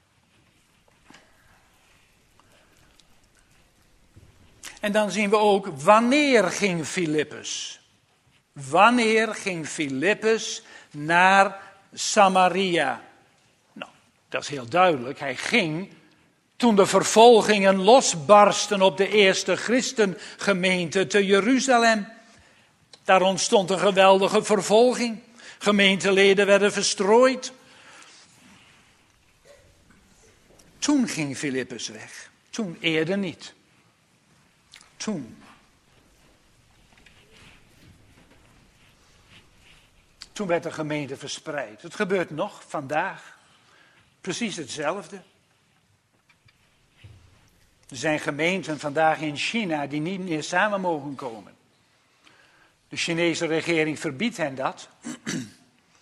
En dan zien we ook, wanneer ging Filippus? Wanneer ging Filippus naar Samaria? Nou, dat is heel duidelijk. Hij ging toen de vervolgingen losbarsten op de eerste christengemeente te Jeruzalem. Daar ontstond een geweldige vervolging. Gemeenteleden werden verstrooid. Toen ging Filippus weg. Toen eerder niet. Toen. Toen werd de gemeente verspreid. Het gebeurt nog vandaag. Precies hetzelfde. Er zijn gemeenten vandaag in China die niet meer samen mogen komen. De Chinese regering verbiedt hen dat.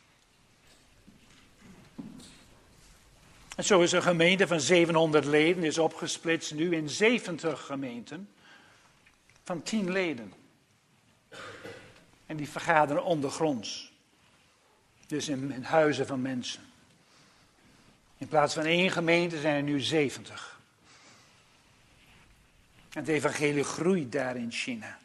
En zo is een gemeente van zevenhonderd leden is opgesplitst nu in zeventig gemeenten van tien leden. En die vergaderen ondergronds. Dus in, in huizen van mensen. In plaats van één gemeente zijn er nu zeventig. En het evangelie groeit daar in China.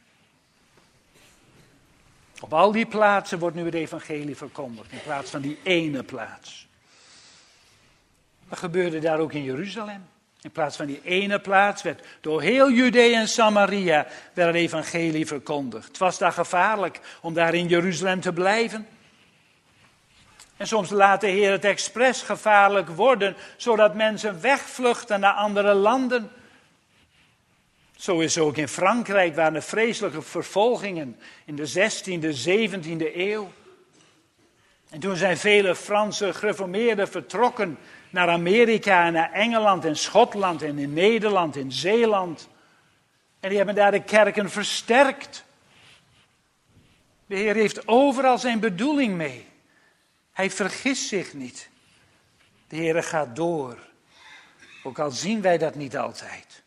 Op al die plaatsen wordt nu het evangelie verkondigd, in plaats van die ene plaats. Dat gebeurde daar ook in Jeruzalem. In plaats van die ene plaats werd door heel Judea en Samaria werd het evangelie verkondigd. Het was daar gevaarlijk om daar in Jeruzalem te blijven. En soms laat de Heer het expres gevaarlijk worden, zodat mensen wegvluchten naar andere landen. Zo is het ook in Frankrijk, waar er vreselijke vervolgingen in de zestiende, zeventiende eeuw. En toen zijn vele Franse gereformeerden vertrokken naar Amerika en naar Engeland en Schotland en in Nederland, in Zeeland. En die hebben daar de kerken versterkt. De Heer heeft overal zijn bedoeling mee. Hij vergist zich niet. De Heer gaat door. Ook al zien wij dat niet altijd.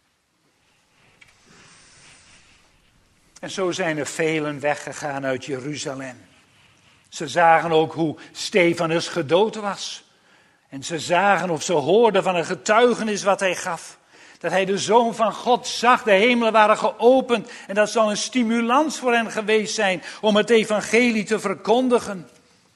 En zo zijn er velen weggegaan uit Jeruzalem. Ze zagen ook hoe Stefanus gedood was. En ze zagen of ze hoorden van een getuigenis wat hij gaf. Dat hij de Zoon van God zag, de hemelen waren geopend. En dat zou een stimulans voor hen geweest zijn om het evangelie te verkondigen.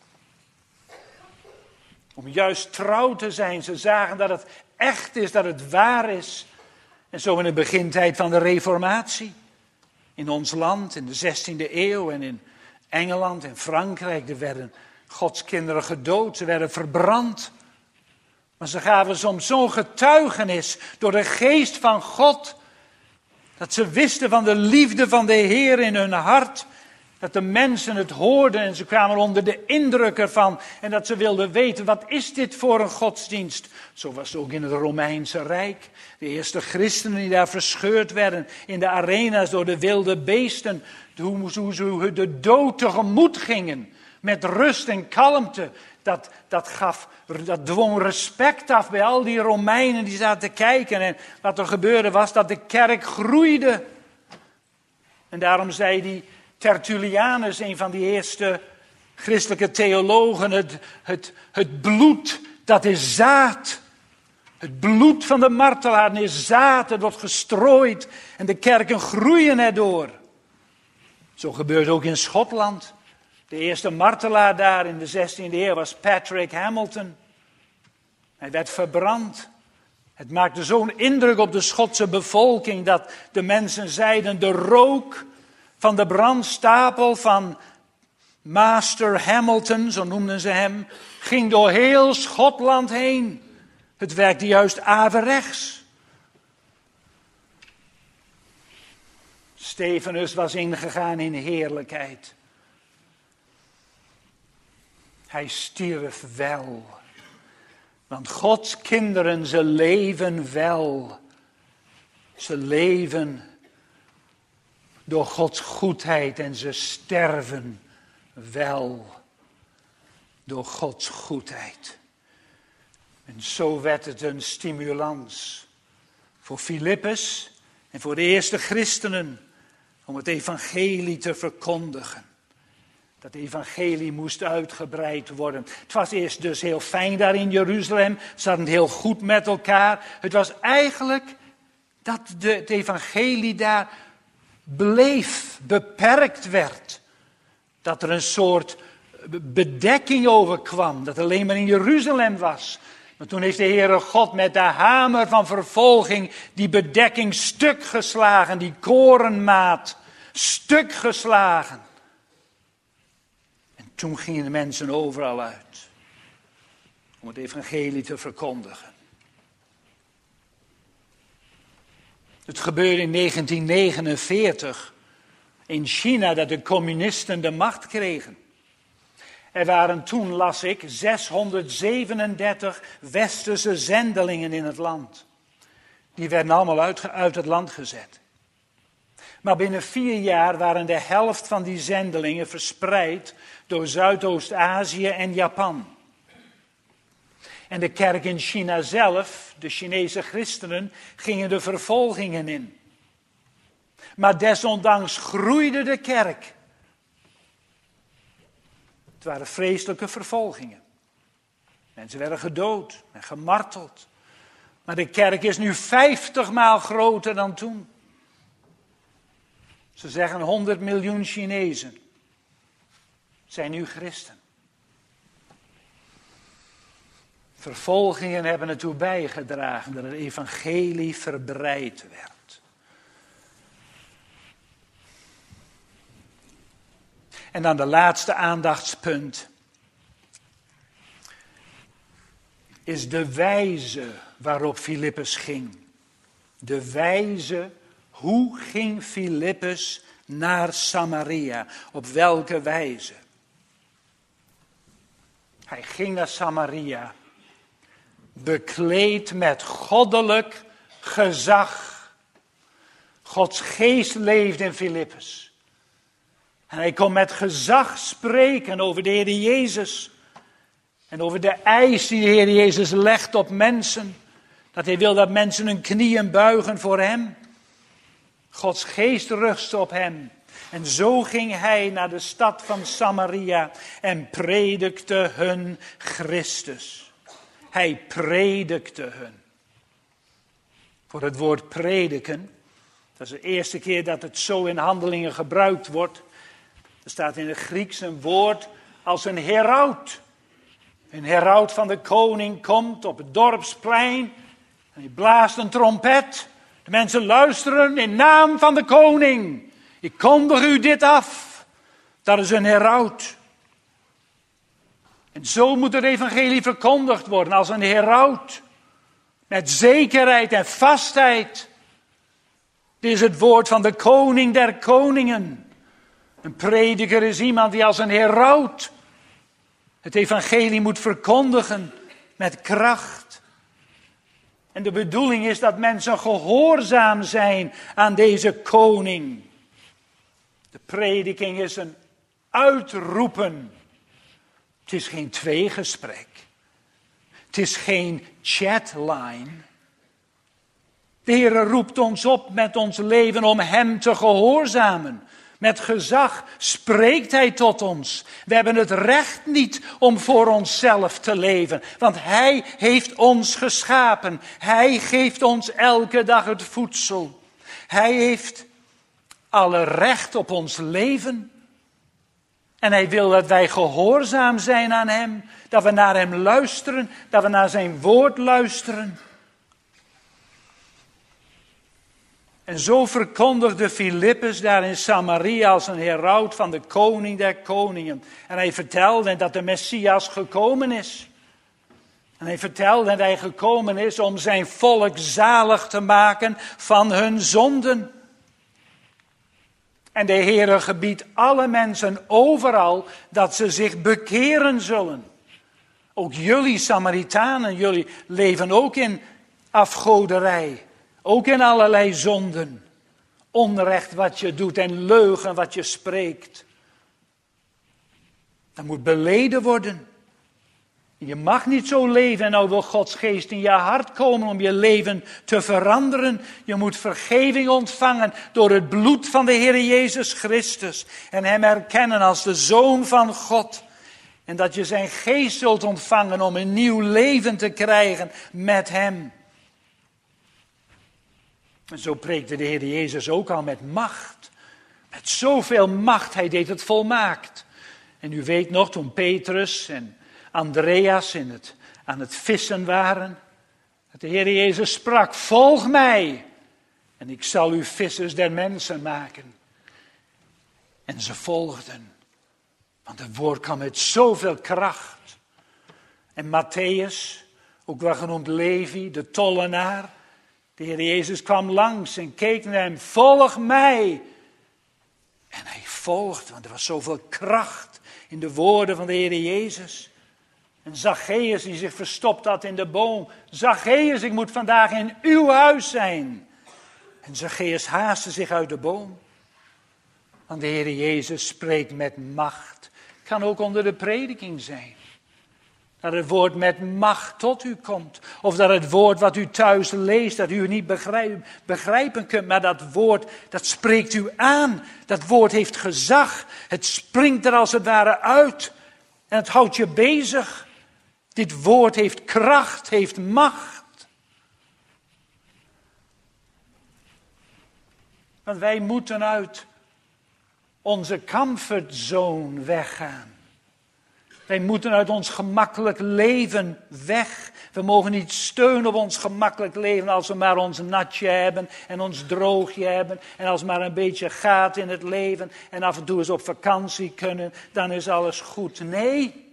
Om juist trouw te zijn. Ze zagen dat het echt is, dat het waar is. En zo in de begintijd van de Reformatie. In ons land, in de zestiende eeuw en in Engeland en Frankrijk. Er werden Gods kinderen gedood, ze werden verbrand. Maar ze gaven soms zo'n getuigenis door de geest van God. Dat ze wisten van de liefde van de Heer in hun hart. Dat de mensen het hoorden en ze kwamen onder de indruk ervan. En dat ze wilden weten, wat is dit voor een godsdienst? Zo was het ook in het Romeinse Rijk. De eerste christenen die daar verscheurd werden in de arena's door de wilde beesten. Hoe ze de dood tegemoet gingen. Met rust en kalmte. Dat, dat, gaf, dat dwong respect af bij al die Romeinen die zaten te kijken. En wat er gebeurde was dat de kerk groeide. En daarom zei die Tertullianus, een van die eerste christelijke theologen, het, het, het bloed, dat is zaad. Het bloed van de martelaar is zaad, het wordt gestrooid en de kerken groeien erdoor. Zo gebeurt ook in Schotland. De eerste martelaar daar in de zestiende eeuw was Patrick Hamilton. Hij werd verbrand. Het maakte zo'n indruk op de Schotse bevolking dat de mensen zeiden, de rook van de brandstapel van Master Hamilton, zo noemden ze hem, ging door heel Schotland heen. Het werkte juist averechts. Stefanus was ingegaan in heerlijkheid. Hij stierf wel. Want Gods kinderen, ze leven wel. Ze leven door Gods goedheid en ze sterven wel door Gods goedheid. En zo werd het een stimulans voor Filippus en voor de eerste christenen om het evangelie te verkondigen. Dat evangelie moest uitgebreid worden. Het was eerst dus heel fijn daar in Jeruzalem. Ze hadden het heel goed met elkaar. Het was eigenlijk dat de, het evangelie daar bleef, beperkt werd. Dat er een soort bedekking over kwam. Dat alleen maar in Jeruzalem was. Maar toen heeft de Heere God met de hamer van vervolging die bedekking stuk geslagen. Die korenmaat stuk geslagen. En toen gingen de mensen overal uit. Om het evangelie te verkondigen. Het gebeurde in negentien negenenveertig in China dat de communisten de macht kregen. Er waren toen, las ik, zeshonderdzevenendertig westerse zendelingen in het land. Die werden allemaal uit, uit het land gezet. Maar binnen vier jaar waren de helft van die zendelingen verspreid door Zuidoost-Azië en Japan. En de kerk in China zelf, de Chinese christenen, gingen de vervolgingen in. Maar desondanks groeide de kerk. Het waren vreselijke vervolgingen. Mensen werden gedood en gemarteld. Maar de kerk is nu vijftig maal groter dan toen. Ze zeggen honderd miljoen Chinezen zijn nu christen. Vervolgingen hebben ertoe bijgedragen dat het evangelie verbreid werd. En dan de laatste aandachtspunt is de wijze waarop Filippus ging. De wijze, hoe ging Filippus naar Samaria? Op welke wijze? Hij ging naar Samaria, bekleed met goddelijk gezag. Gods geest leefde in Filippus. En hij kon met gezag spreken over de Heer Jezus. En over de eis die de Heer Jezus legt op mensen. Dat hij wil dat mensen hun knieën buigen voor hem. Gods geest rustte op hem. En zo ging hij naar de stad van Samaria en predikte hun Christus. Hij predikte hun. Voor het woord prediken, dat is de eerste keer dat het zo in Handelingen gebruikt wordt. Er staat in het Grieks een woord als een heraut. Een heraut van de koning komt op het dorpsplein en hij blaast een trompet. De mensen luisteren in naam van de koning. Ik kondig u dit af. Dat is een heraut. En zo moet het evangelie verkondigd worden als een heraut. Met zekerheid en vastheid. Dit is het woord van de koning der koningen. Een prediker is iemand die als een heraut het evangelie moet verkondigen met kracht. En de bedoeling is dat mensen gehoorzaam zijn aan deze koning. De prediking is een uitroepen. Het is geen tweegesprek. Het is geen chatline. De Heer roept ons op met ons leven om hem te gehoorzamen. Met gezag spreekt hij tot ons. We hebben het recht niet om voor onszelf te leven. Want hij heeft ons geschapen. Hij geeft ons elke dag het voedsel. Hij heeft alle recht op ons leven. En hij wil dat wij gehoorzaam zijn aan hem. Dat we naar hem luisteren. Dat we naar zijn woord luisteren. En zo verkondigde Filippus daar in Samaria als een heraut van de koning der koningen. En hij vertelde dat de Messias gekomen is. En hij vertelde dat hij gekomen is om zijn volk zalig te maken van hun zonden. En de Heere gebiedt alle mensen overal dat ze zich bekeren zullen. Ook jullie Samaritanen, jullie leven ook in afgoderij. Ook in allerlei zonden. Onrecht wat je doet en leugen wat je spreekt. Dat moet beleden worden. Je mag niet zo leven en nou wil Gods geest in je hart komen om je leven te veranderen. Je moet vergeving ontvangen door het bloed van de Heer Jezus Christus. En hem erkennen als de Zoon van God. En dat je zijn geest zult ontvangen om een nieuw leven te krijgen met hem. En zo preekte de Heer Jezus ook al met macht. Met zoveel macht, hij deed het volmaakt. En u weet nog, toen Petrus en Andreas in het, aan het vissen waren, dat de Heer Jezus sprak, volg mij en ik zal u vissers der mensen maken. En ze volgden, want het woord kwam met zoveel kracht. En Matthäus, ook wel genoemd Levi, de tollenaar, de Heer Jezus kwam langs en keek naar hem, volg mij. En hij volgde, want er was zoveel kracht in de woorden van de Heer Jezus. En Zacchaeus die zich verstopt had in de boom. Zacchaeus, ik moet vandaag in uw huis zijn. En Zacchaeus haastte zich uit de boom. Want de Heer Jezus spreekt met macht. Kan ook onder de prediking zijn. Dat het woord met macht tot u komt. Of dat het woord wat u thuis leest, dat u het niet begrijp, begrijpen kunt. Maar dat woord, dat spreekt u aan. Dat woord heeft gezag. Het springt er als het ware uit. En het houdt je bezig. Dit woord heeft kracht, heeft macht. Want wij moeten uit onze comfortzone weggaan. Wij moeten uit ons gemakkelijk leven weg. We mogen niet steunen op ons gemakkelijk leven als we maar ons natje hebben en ons droogje hebben. En als maar een beetje gaat in het leven en af en toe eens op vakantie kunnen, dan is alles goed. Nee.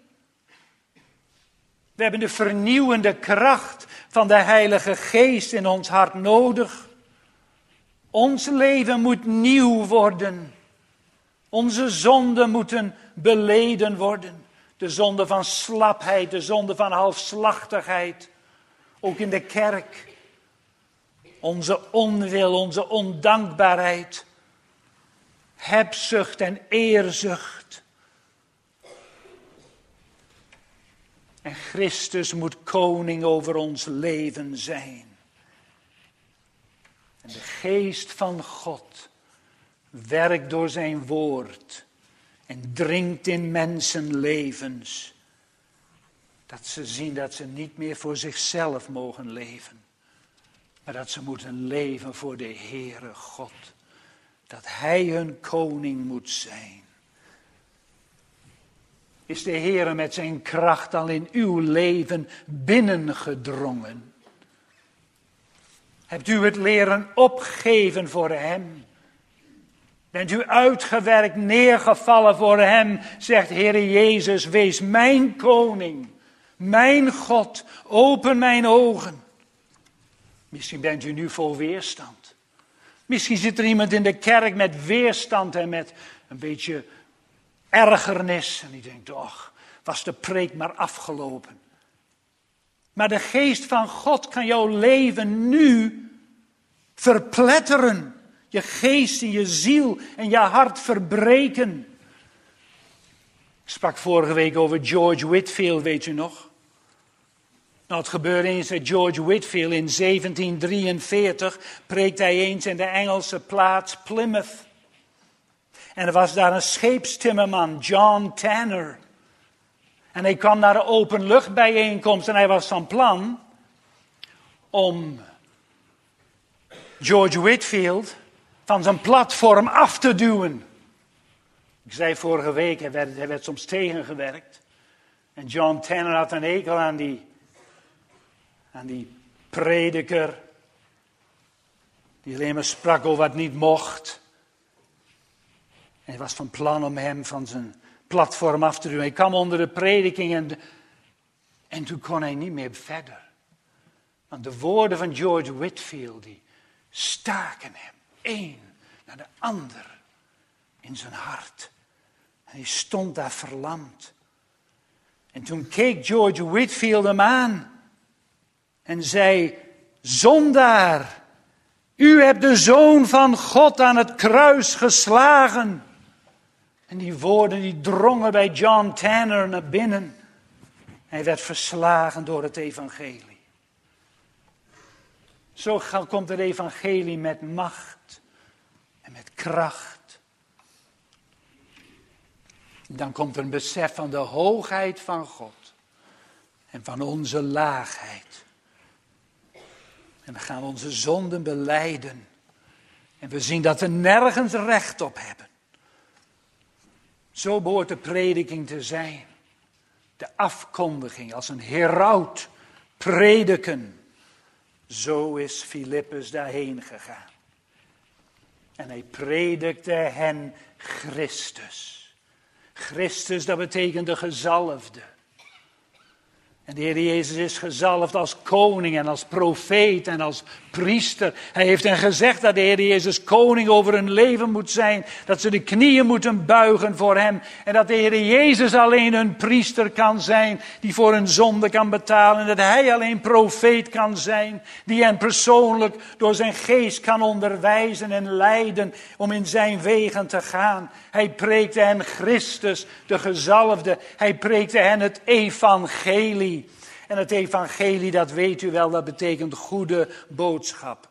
We hebben de vernieuwende kracht van de Heilige Geest in ons hart nodig. Ons leven moet nieuw worden. Onze zonden moeten beleden worden. De zonde van slapheid, de zonde van halfslachtigheid. Ook in de kerk. Onze onwil, onze ondankbaarheid. Hebzucht en eerzucht. En Christus moet koning over ons leven zijn. En de geest van God werkt door zijn woord. En dringt in mensenlevens. Dat ze zien dat ze niet meer voor zichzelf mogen leven. Maar dat ze moeten leven voor de Heere God. Dat Hij hun koning moet zijn. Is de Heere met zijn kracht al in uw leven binnengedrongen? Hebt u het leren opgeven voor Hem? Bent u uitgewerkt, neergevallen voor Hem, zegt Heere Jezus, wees mijn koning, mijn God, open mijn ogen. Misschien bent u nu vol weerstand. Misschien zit er iemand in de kerk met weerstand en met een beetje ergernis. En die denkt, och, was de preek maar afgelopen. Maar de geest van God kan jouw leven nu verpletteren. Je geest en je ziel en je hart verbreken. Ik sprak vorige week over George Whitefield, weet u nog? Nou, het gebeurde eens dat George Whitefield in zeventien drieënveertig preekte hij eens in de Engelse plaats Plymouth. En er was daar een scheepstimmerman, John Tanner. En hij kwam naar een openluchtbijeenkomst en hij was van plan om George Whitefield van zijn platform af te duwen. Ik zei vorige week, hij werd, hij werd soms tegengewerkt. En John Tanner had een hekel aan die, aan die prediker. Die alleen maar sprak over wat niet mocht. En hij was van plan om hem van zijn platform af te duwen. Hij kwam onder de prediking en, en toen kon hij niet meer verder. Want de woorden van George Whitefield, die staken hem. Eén naar de ander in zijn hart. En hij stond daar verlamd. En toen keek George Whitefield hem aan. En zei, zondaar, u hebt de Zoon van God aan het kruis geslagen. En die woorden die drongen bij John Tanner naar binnen. Hij werd verslagen door het evangelie. Zo komt het evangelie met macht en met kracht. Dan komt er een besef van de hoogheid van God en van onze laagheid. En dan gaan we onze zonden belijden. En we zien dat we nergens recht op hebben. Zo behoort de prediking te zijn. De afkondiging als een heraut prediken. Zo is Filippus daarheen gegaan. En hij predikte hen Christus. Christus, dat betekent de gezalfde. En de Heer Jezus is gezalfd als koning en als profeet en als priester. Hij heeft hen gezegd dat de Heer Jezus koning over hun leven moet zijn. Dat ze de knieën moeten buigen voor hem. En dat de Heer Jezus alleen hun priester kan zijn. Die voor hun zonde kan betalen. En dat hij alleen profeet kan zijn. Die hen persoonlijk door zijn geest kan onderwijzen en leiden. Om in zijn wegen te gaan. Hij preekte hen Christus, de gezalfde. Hij preekte hen het evangelie. En het evangelie, dat weet u wel, dat betekent goede boodschap.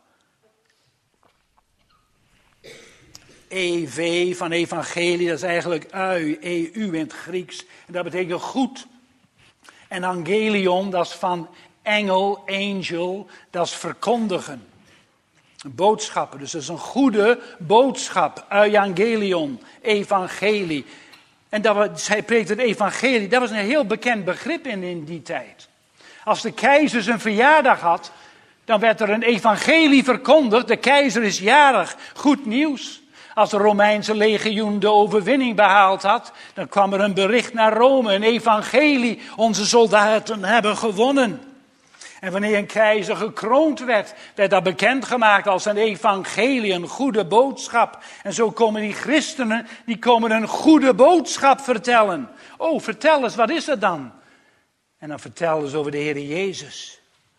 E V van evangelie, dat is eigenlijk ui, E U in het Grieks. En dat betekent goed. En angelion, dat is van engel, angel, dat is verkondigen. Boodschappen, dus dat is een goede boodschap. Euangelion, evangelie. En dat was, hij preekt het evangelie, dat was een heel bekend begrip in, in die tijd. Als de keizer zijn verjaardag had, dan werd er een evangelie verkondigd. De keizer is jarig, goed nieuws. Als de Romeinse legioen de overwinning behaald had, dan kwam er een bericht naar Rome, een evangelie. Onze soldaten hebben gewonnen. En wanneer een keizer gekroond werd, werd dat bekendgemaakt als een evangelie, een goede boodschap. En zo komen die christenen, die komen een goede boodschap vertellen. Oh, vertel eens, wat is dat dan? En dan vertelden ze over de Heer Jezus.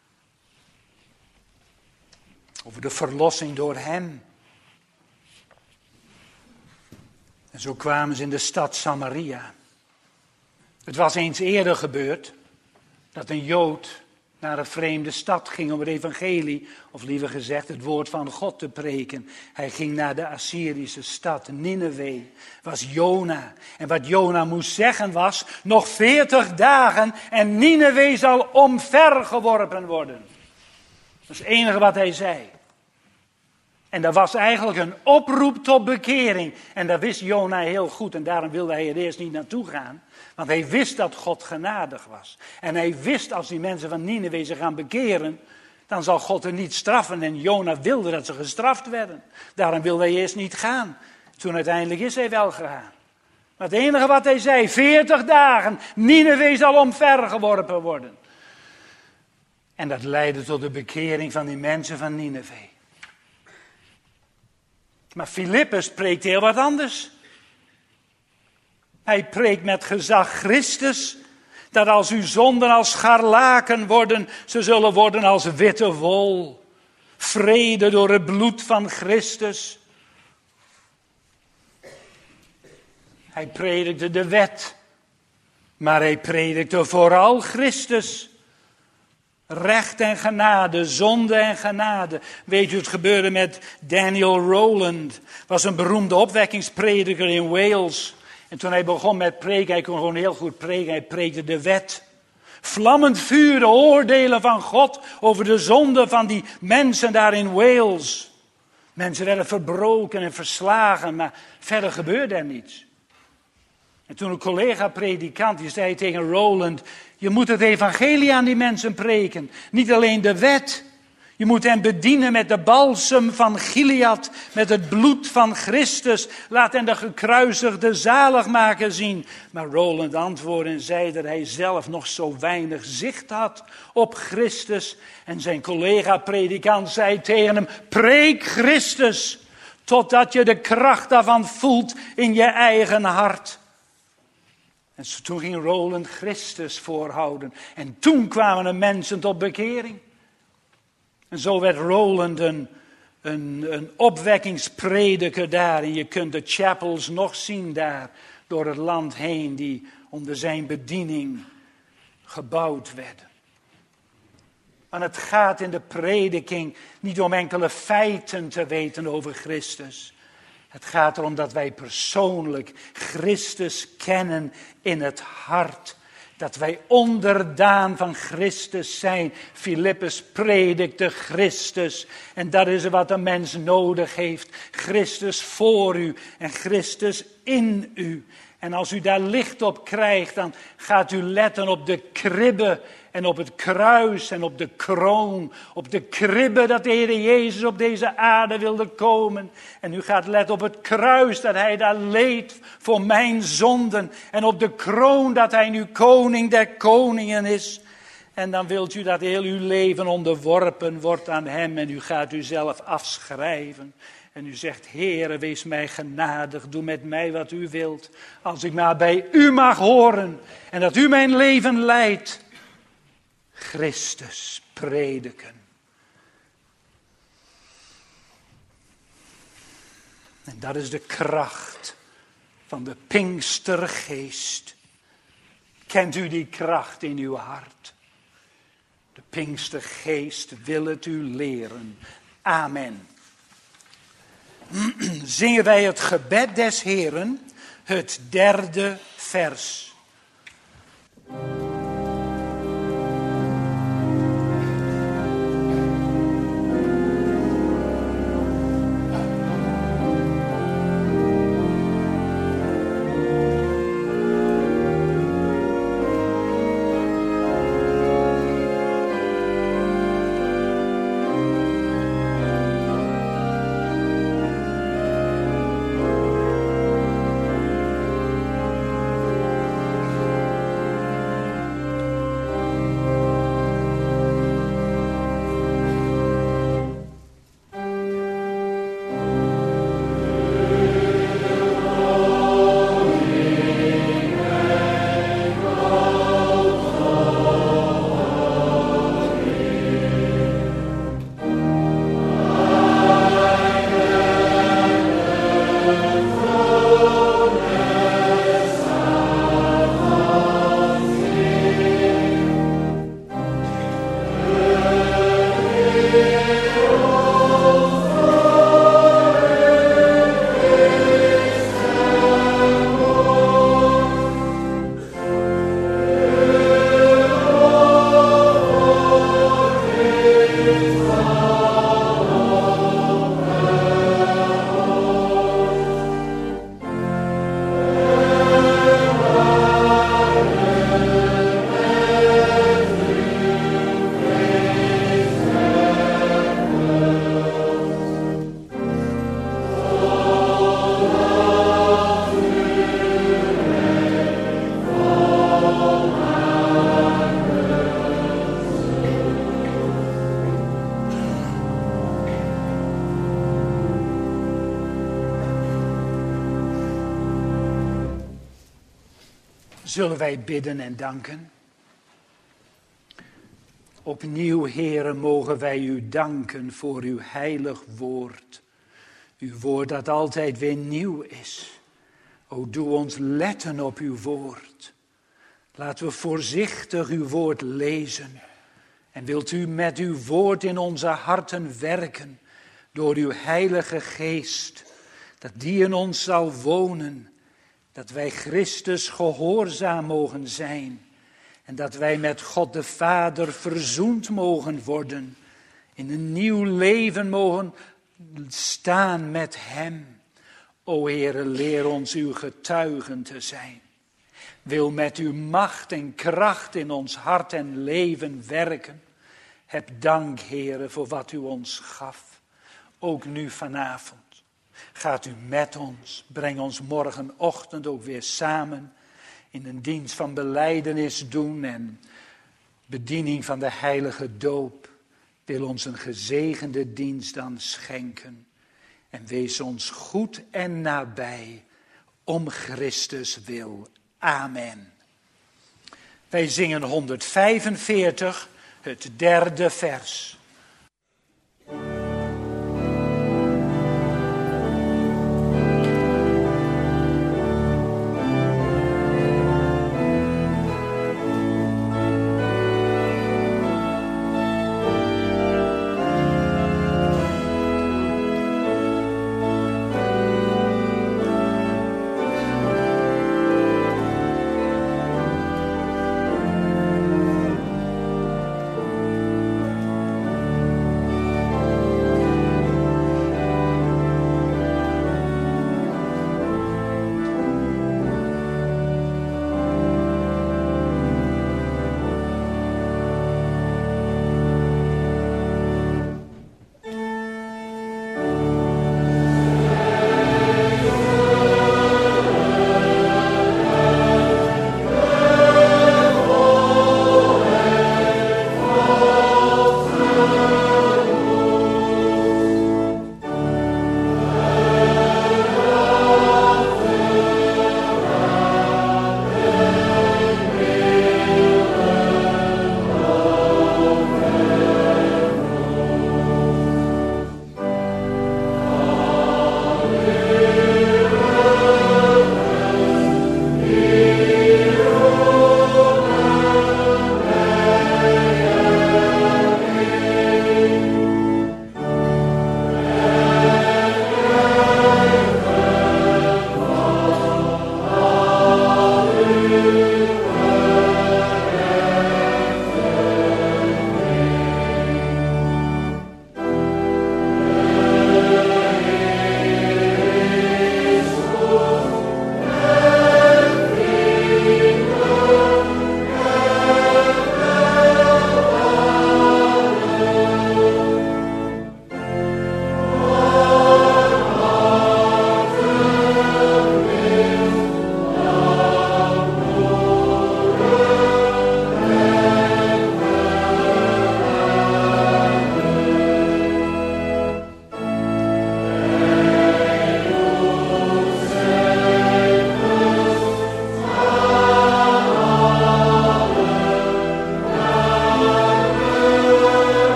Over de verlossing door hem. En zo kwamen ze in de stad Samaria. Het was eens eerder gebeurd dat een Jood naar een vreemde stad ging om het evangelie, of liever gezegd het woord van God te preken. Hij ging naar de Assyrische stad, Nineve, was Jona. En wat Jona moest zeggen was, nog veertig dagen en Nineve zal omvergeworpen worden. Dat is het enige wat hij zei. En dat was eigenlijk een oproep tot bekering. En dat wist Jona heel goed en daarom wilde hij er eerst niet naartoe gaan. Want hij wist dat God genadig was. En hij wist als die mensen van Nineve zich gaan bekeren, dan zal God er niet straffen. En Jona wilde dat ze gestraft werden. Daarom wilde hij eerst niet gaan. Toen uiteindelijk is hij wel gegaan. Maar het enige wat hij zei, veertig dagen, Nineve zal omvergeworpen worden. En dat leidde tot de bekering van die mensen van Nineve. Maar Filippus preekt heel wat anders. Hij preekt met gezag Christus, dat als uw zonden als scharlaken worden, ze zullen worden als witte wol. Vrede door het bloed van Christus. Hij predikte de wet, maar hij predikte vooral Christus. Recht en genade, zonde en genade. Weet u, het gebeurde met Daniel Rowland. Was een beroemde opwekkingsprediker in Wales. En toen hij begon met preken, hij kon gewoon heel goed preken. Hij preekte de wet. Vlammend vuur, de oordelen van God over de zonde van die mensen daar in Wales. Mensen werden verbroken en verslagen, maar verder gebeurde er niets. En toen een collega-predikant, die zei tegen Rowland, je moet het evangelie aan die mensen preken. Niet alleen de wet. Je moet hen bedienen met de balsem van Gilead, met het bloed van Christus. Laat hen de gekruisigde zaligmaker zien. Maar Rowland antwoordde en zei dat hij zelf nog zo weinig zicht had op Christus. En zijn collega-predikant zei tegen hem, preek Christus, totdat je de kracht daarvan voelt in je eigen hart. En toen ging Rowland Christus voorhouden. En toen kwamen de mensen tot bekering. En zo werd Rowland een, een, een opwekkingsprediker daar. En je kunt de chapels nog zien daar door het land heen die onder zijn bediening gebouwd werden. Maar het gaat in de prediking niet om enkele feiten te weten over Christus. Het gaat erom dat wij persoonlijk Christus kennen in het hart. Dat wij onderdaan van Christus zijn. Filippus predikte Christus. En dat is wat een mens nodig heeft. Christus voor u en Christus in u. En als u daar licht op krijgt, dan gaat u letten op de kribbe en op het kruis en op de kroon. Op de kribbe dat de Heer Jezus op deze aarde wilde komen. En u gaat letten op het kruis dat hij daar leed voor mijn zonden. En op de kroon dat hij nu koning der koningen is. En dan wilt u dat heel uw leven onderworpen wordt aan hem en u gaat uzelf afschrijven. En u zegt, Heere, wees mij genadig, doe met mij wat u wilt. Als ik maar bij u mag horen en dat u mijn leven leidt. Christus prediken. En dat is de kracht van de Pinkstergeest. Kent u die kracht in uw hart? De Pinkstergeest wil het u leren. Amen. Zingen wij het gebed des Heeren, het derde vers. Zullen wij bidden en danken? Opnieuw, Heere, mogen wij u danken voor uw heilig woord. Uw woord dat altijd weer nieuw is. O, doe ons letten op uw woord. Laten we voorzichtig uw woord lezen. En wilt u met uw woord in onze harten werken, door uw heilige geest, dat die in ons zal wonen. Dat wij Christus gehoorzaam mogen zijn. En dat wij met God de Vader verzoend mogen worden. In een nieuw leven mogen staan met hem. O Heere, leer ons uw getuigen te zijn. Wil met uw macht en kracht in ons hart en leven werken. Heb dank, Heere, voor wat u ons gaf. Ook nu vanavond. Gaat u met ons, breng ons morgenochtend ook weer samen in een dienst van belijdenis doen en bediening van de heilige doop. Wil ons een gezegende dienst dan schenken en wees ons goed en nabij om Christus wil. Amen. Wij zingen honderdvijfenveertig, het derde vers.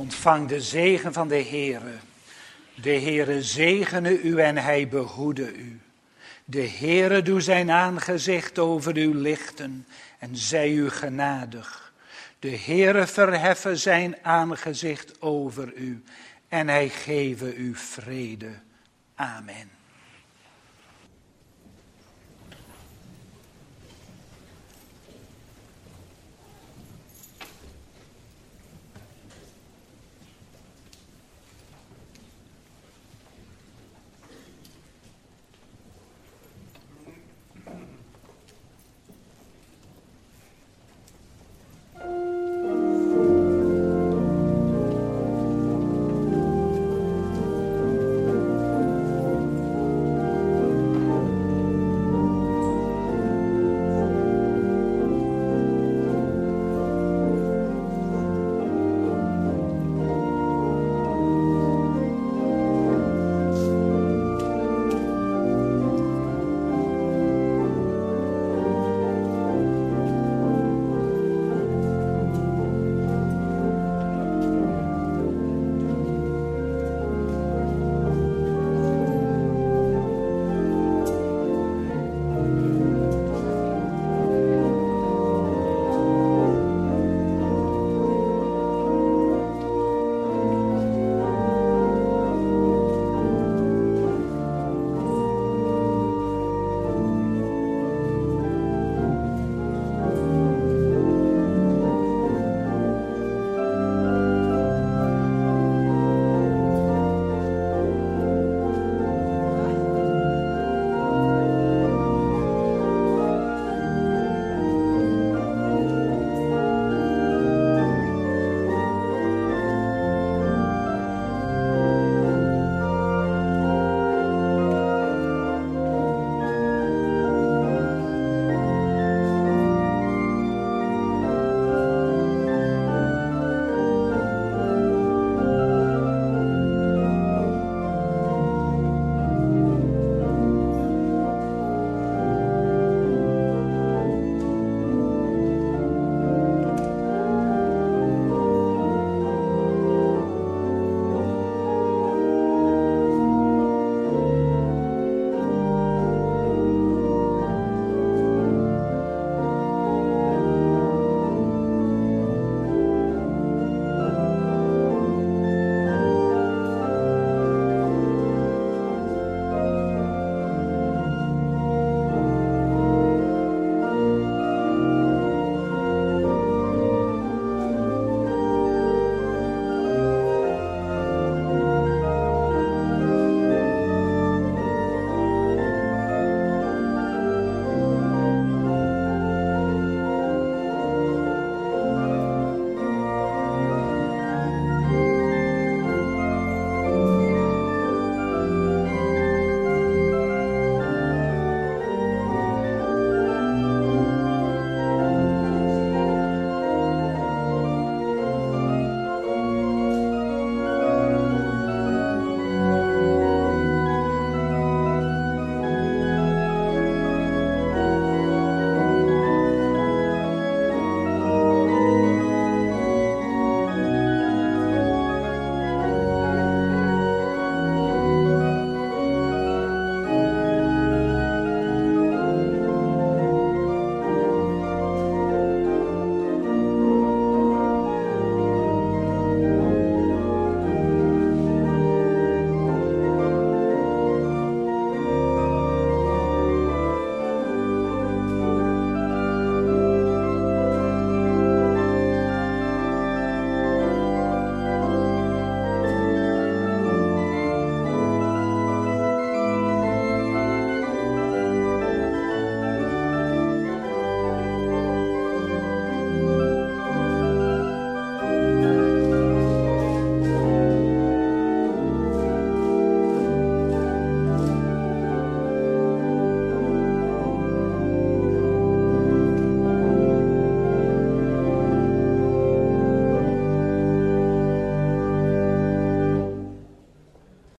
Ontvang de zegen van de Heere. De Heere zegene u en hij behoede u. De Heere doe zijn aangezicht over u lichten en zij u genadig. De Heere verheffen zijn aangezicht over u en hij geven u vrede. Amen.